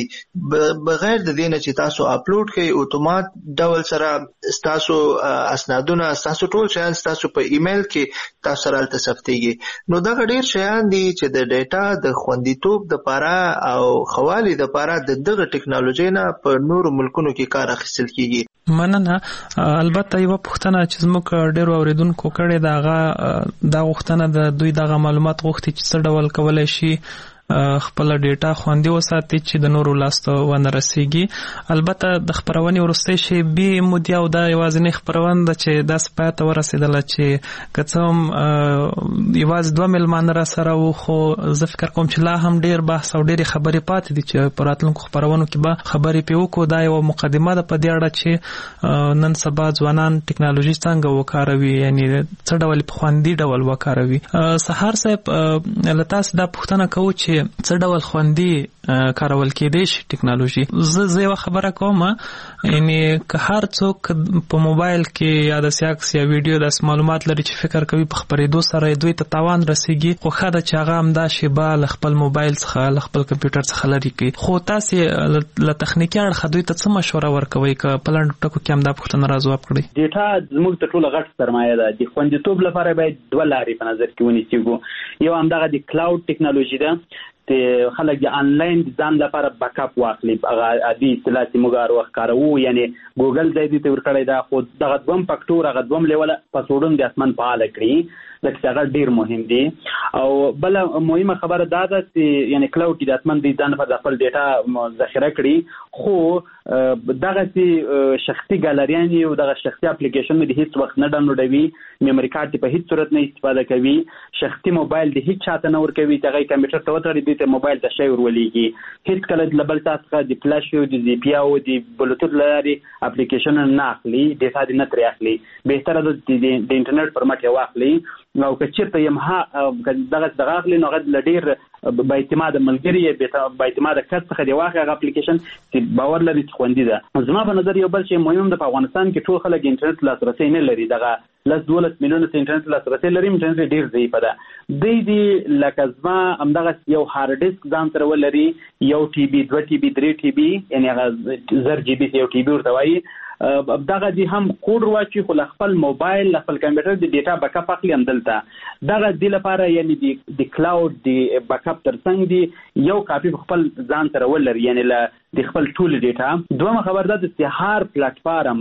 بغیر د دې نه چې تاسو اپلوډ کړئ اتومات ډول سره ستاسو اسنادونه ستاسو ټول شیان ستاسو په ایمیل کې تاسو سره هلته ثبتېږي. نو دغه ډېر شیان دي چې د ډیټا د خوندیتوب دپاره او خوالي دپاره د دغه ټیکنالوژۍ نه په نورو ملکونو کې کار اخیستل کېږي. مننه. البته یوه پوښتنه چې زموږ ډېرو اورېدونکو کړې ده هغه دا غوښتنه د دوی دغه معلومات غوښتي چې څه ډول کولی شي خپل ډیټا خوندي وساتي چې د نورو لاس ته ونه رسیږي. البته د خپرونې وروستی شیبې مودې او دا یوازینۍ خپرونه ده چې داسې پای ته ورسېدله چې که څه هم یوازې 2 میلمانه را سره وو خو زه فکر کوم چې لا هم ډېر بحث او ډېرې خبرې پاتې دي چې په راتلونکو خپرونو کې به خبرې پرې وکړو. دا یوه مقدمه ده په دې اړه چې نن سبا ځوانان ټیکنالوژي څنګه وکاروي یعنې څه ډول په خوندي ډول وکاروي. سهار صاحب له تاسې دا پوښتنه کوو چې څه ډول خوندي کارول کېدی شي ټیکنالوژي. زه یوه خبره کوم یعنې که هر څوک په موبایل کې یا داسې عکس یا ویډیو داسې معلومات لري چې فکر کوي په خپرېدو سره دوی ته تاوان رسیږي خو ښه ده چې هغه همدا شیبه له خپل موبایل څخه له خپل کمپیوټر څخه لرې کړي. خو تاسې له تخنیکي اړخه دوی ته څه مشوره ورکوئ که په لنډو ټکو کې همدا پوښتنه را ځواب کړئ؟ ډیټا زموږ تر ټولو غټ سرمایه ده. د خوندیتوب لپاره باید 2 لارې په نظر کې ونیسو. یو همدغه د کلاود ټیکنالوژي ده خلک د انلاین ځان لپاره بیک اپ واخلي هغه عادي اصطلاح چې موږ ورکارو یعنی ګوګل ځای دې ورکړی دا خو دغه دوم فاکټور هغه دوم لیول پاسورډونه د اسمان فعال کړي لکه هغه ډیر مهم دي او بل مهمه خبره دا ده چې یعنی کلاود د اسمان د ځان په خپل ډیټا ذخیره کړي خو دغه چې شخصي ګالریان او دغه شخصي اپلیکیشن د هیڅ وخت نه ډاونلوډوي میموري کارت په هیڅ صورت نه استفاده کوي شخصي موبایل د هیڅ چاته نه ورکوي چې هغه کمپیوټر ته وتړي د موبایل ته شی ورولېږي هیڅ کله لبل تاسو د فلاش او د جی پی او د بلوتوث لاري اپلیکیشن نه اخلي ډیټا دې نه تر اخلي به تر د انټرنیټ پر مټ یو اخلي او که چیرته یم دغه اخلي نو غد لډیر با اعتماد ملګری با اعتماد کس څخه دی واخه اپلیکیشن چې باور لري چې خوندي ده زما په نظر یو بل شی مهم د افغانستان کې ټول خلک انټرنیټ لاسرسي نه لري دغه 12 میلیون انټرنیټ لاسرسي لري انټرنیټ ډیر ضعیف ده د لکه زما همدغه یو هارد ډیسک ځان سره ولري یو ټي بي 2 ټي بي 3 ټي بي یعنی هغه 1000 جی بي یو ټي بي ورته وایي دغه دي هم کوډ واچي خو خپل موبایل خپل کمپیوټر د ډیټا بیک اپ اخلي اندلته دغه د لپاره یعنی د کلاود د بیک اپ ترڅنګ دی یو کاپی خپل ځان سره ولري یعنی د خپل ټول ډیټا دوه خبر ده چې هر پلیټ فارم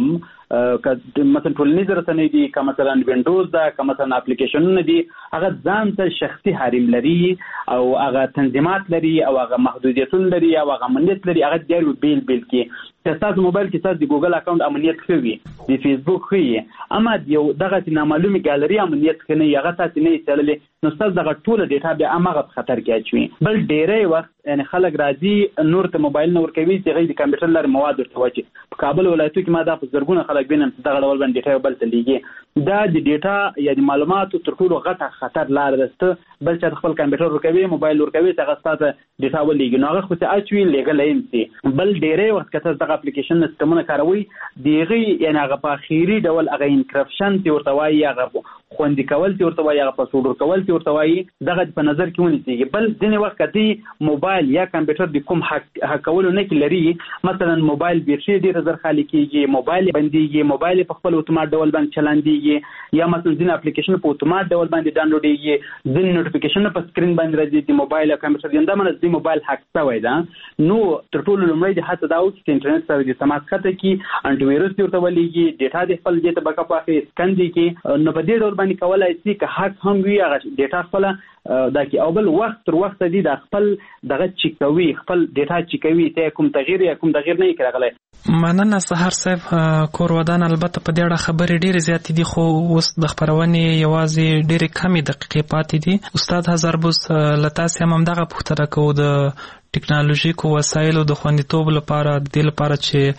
مثلا ټولنیز رسنۍ دي که مثلا وینډوز ده که مثلا اپلیکیشنونه دي هغه ځان ته شخصي حریم لري او هغه تنظیمات لري او هغه محدودیتونه لري او هغه امنیت لري هغه ډېر بیل کې چې تاسو موبایل کې تاسو د ګوګل اکاونټ امنیت کوي د فیسبوک کوي اما یو دغه نامعلومه ګالری امنیت کوي هغه تاسو نه چللې نو تاسو دغه ټول ډیټا به امغه خطر کې اچوي بل ډېرې وخت یعنی خلک راځي نور ته موبایل نه ورکوي چې غي د کمپیوټر لر مواد ورته واچي په کابل ولایتو کې ما دا په زرګونه خلک وینم دغه ډول باندې ډیټا بل ته لیږي دا د ډیټا یا د معلوماتو تر ټولو غټه خطر لار ده بل چې خپل کمپیوټر ورکوي موبایل ورکوي هغه ستاسو ډیټا ولېږي نو هغه خو ته اچوي لګل ایم بل ډېرې وخت کته دغه اپلیکیشن سیستمونه کاروي دیغه یعنی هغه په اخیری ډول هغه انکرپشن تی ورته وایي هغه خوندي کول تی ورته وایي هغه پاسورډ کول تی ورته وایي دغه په نظر کې ونیسي بل ځینې وخت کدي موبایل یا کمپیوټر د کوم هکولو نه کې لري مثلا موبایل بیټري ډیر زر خالي کیږي موبایل بنديږي موبایل په خپل اتومات ډول باندې چلانديږي یا مثلا ځینې اپلیکیشن په اتومات ډول باندې ډاونلوډيږي ځینې نوټیفیکیشن په سکرین باندې راځي د موبایل او کمپیوټر ینده من د موبایل هک شوی دا نو تر ټولو لومړی د هڅه دا و چې انټرنیټ سره د سمات خطه کې انټي وایرس ورته ولېږي ډیټا د خپل ډیټا بیک اپ اخلي سکندي کې نو په دې ډول باندې کولای شي که هک هم وي هغه ډیټا خپل دا کې او بل وخت تر وخت دی د خپل دغه چیکوي خپل ډیټا چیکوي ته کوم تغییر یا کوم تغییر نه کړغلی مننه سحر صاحب کور ودان البته په دې اړه خبرې ډېرې زیاتې دي خو اوس د خبرونې یوازې ډېرې کمې دقیقې پاتې دي استاد هزاربوس لتاسې هم دغه پوښتنه کوو د ټکنالوژیکو وسایلو د خوندیتوب لپاره د دې لپاره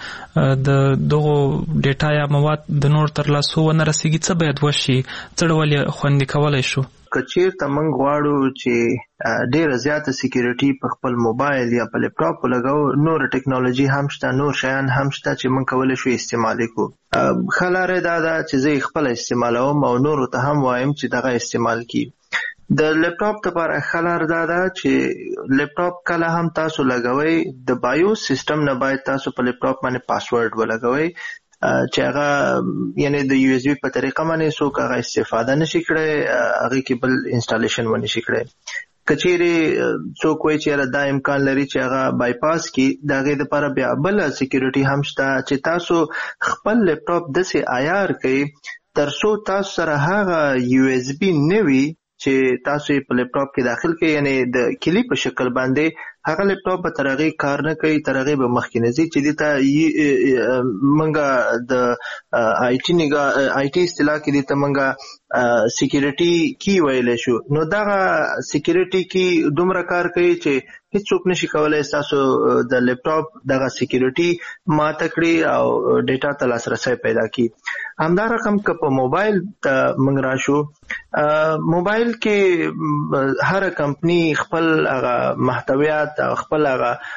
چې د دغو ډیټا یا مواد د نور تر لاسو ونه رسیږي څه باید وشي څه ډول خوندي کولی شو کچیر ته موږ غواړو چې ډیره زیاته سکیورټي په خپل موبایل یا په لپټاپ ولګو نور ټکنالوژي هم شته نور شیان هم شته چې موږ کولی شو استعمال کړو ښه لاره دا ده چې زه خپل استعمالوم او نورو ته هم وایم چې دغه استعمال کړي د لپټاپ لپاره ښه لاره دا ده چې لپټاپ کله هم تاسو لګوئ د بایوس سیستم نه باید تاسو په لپټاپ باندې پاسورډ ولګوئ چې هغه یعنی د یو اس بي په طریقه باندې څوک هغه استفاده نشي کړی هغه کې بل انسټالیشن ونی شي کړی کچېری څوک وایي چې دا امکان لري چې هغه بایپاس کی دا غي د لپاره بیا بل سکیورټي هم شته چې تاسو خپل لپټاپ د سي عیار کړئ ترڅو تاسو سره هغه یو اس بي نوي چې تاسو په لپټاپ کې داخل کړئ یعنی د کلی په شکل باندې هغه لپټاپ په ترغه کار نه کوي ترغه به مخکې نه ځي چې دته منګه د آی ټي اصطلاح کې دته منګه سکیورټي کی ویل شو نو دا سکیورټي کی دومره کار کوي چې هیڅوک نشي کولای تاسو د لپټاپ دغه سکیورټي ماته کړی او ډیټا ته لاسرسي پیدا کړي همدا رقم که په موبایل ته موږ راشو موبایل کې هر کمپنی خپل هغه محتویات خپل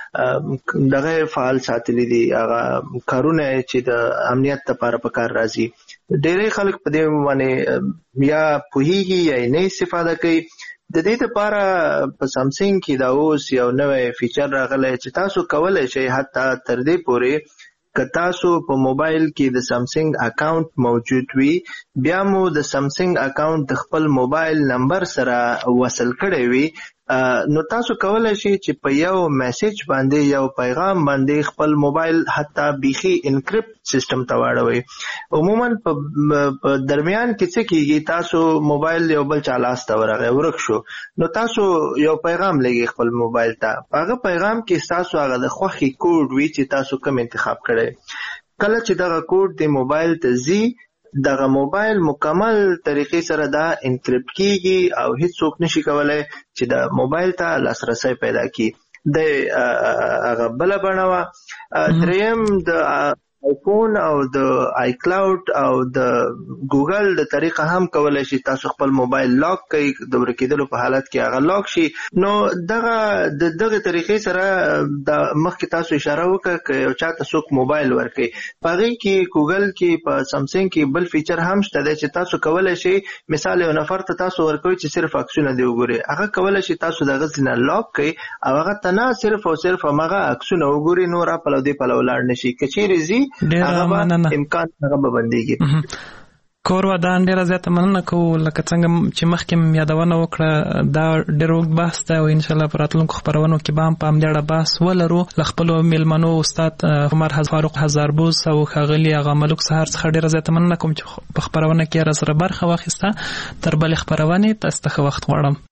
هغه دغه فعال ساتلی دي هغه کارونه چې د امنیت لپاره په کار راځي ډېری خلک په دې باندې یا پوهیږي یا نه استفاده کوي د دې لپاره په سامسنګ کې دا اوس یو نوې فیچر راغلی چې تاسو کولای شئ حتی تر دې پورې که تاسو په موبایل کې د سامسنګ اکاونټ موجود وي بیا مو د سامسنګ اکاونټ د خپل موبایل نمبر سره وصل کړی وي نو تاسو کولای شئ چې په یو میسج باندې یو پیغام باندې خپل موبایل حتی بیخي انکریپټ سیستم ته واړوي. عموما په درمیان کې څه کیږي، تاسو موبایل یو بل چا لاس ته ورغی ورک شو، نو تاسو یو پیغام لګي خپل موبایل ته، هغه پیغام کې تاسو هغه د خوښي کوډ وی چې تاسو کوم انتخاب کړی، کله چې دغه کوډ د موبایل ته ځي دغه موبایل مکمل طریقې سره دا انکریپټ کیږي او هیڅوک نشي کولای چې د موبایل ته لاسرسی پیدا کړي. د هغه بل بڼه دریم د آیفون او د آی کلاود او د ګوګل د طریقه هم کولای شي تاسو خپل موبایل لاک کړئ، د ورکیدلو په حالت کې هغه لاک شي. نو دغه طریقې سره د مخکې تاسو اشاره وکړه چې یو چاته څوک موبایل ورکړي، په هغې کې ګوګل کې په سامسنګ کې بل فیچر هم شته دی چې تاسو کولای شئ مثال یو نفر ته تاسو ورکوئ چې صرف عکسونه دی وګوري، هغه کولای شي تاسو دغه ځینه لاک کړئ او هغه ته نه صرف او صرف همغه عکسونه وګوري، نور پلو دی پلو لاړ نشي. که چیرې ځي ډیره مننه، امکان هغه به بندېږي. کور ودان ډیره زیاته مننه کوو، لکه څنګه چې مخکې یادونه وکړه دا ډېر اوږد بحث دی او انشاءالله په راتلونکو خپرونو کې به هم په همدې اړه بحث ولرو. له خپلو میلمنو استاد عمر فاروق هزاربوز او ښاغلي هغه ملک سهار څخه ډیره زیاته مننه کوم چې په خپرونه کې راسره برخه واخیسته. تر بلې خپرونې تاسو ته ښه وخت غواړم.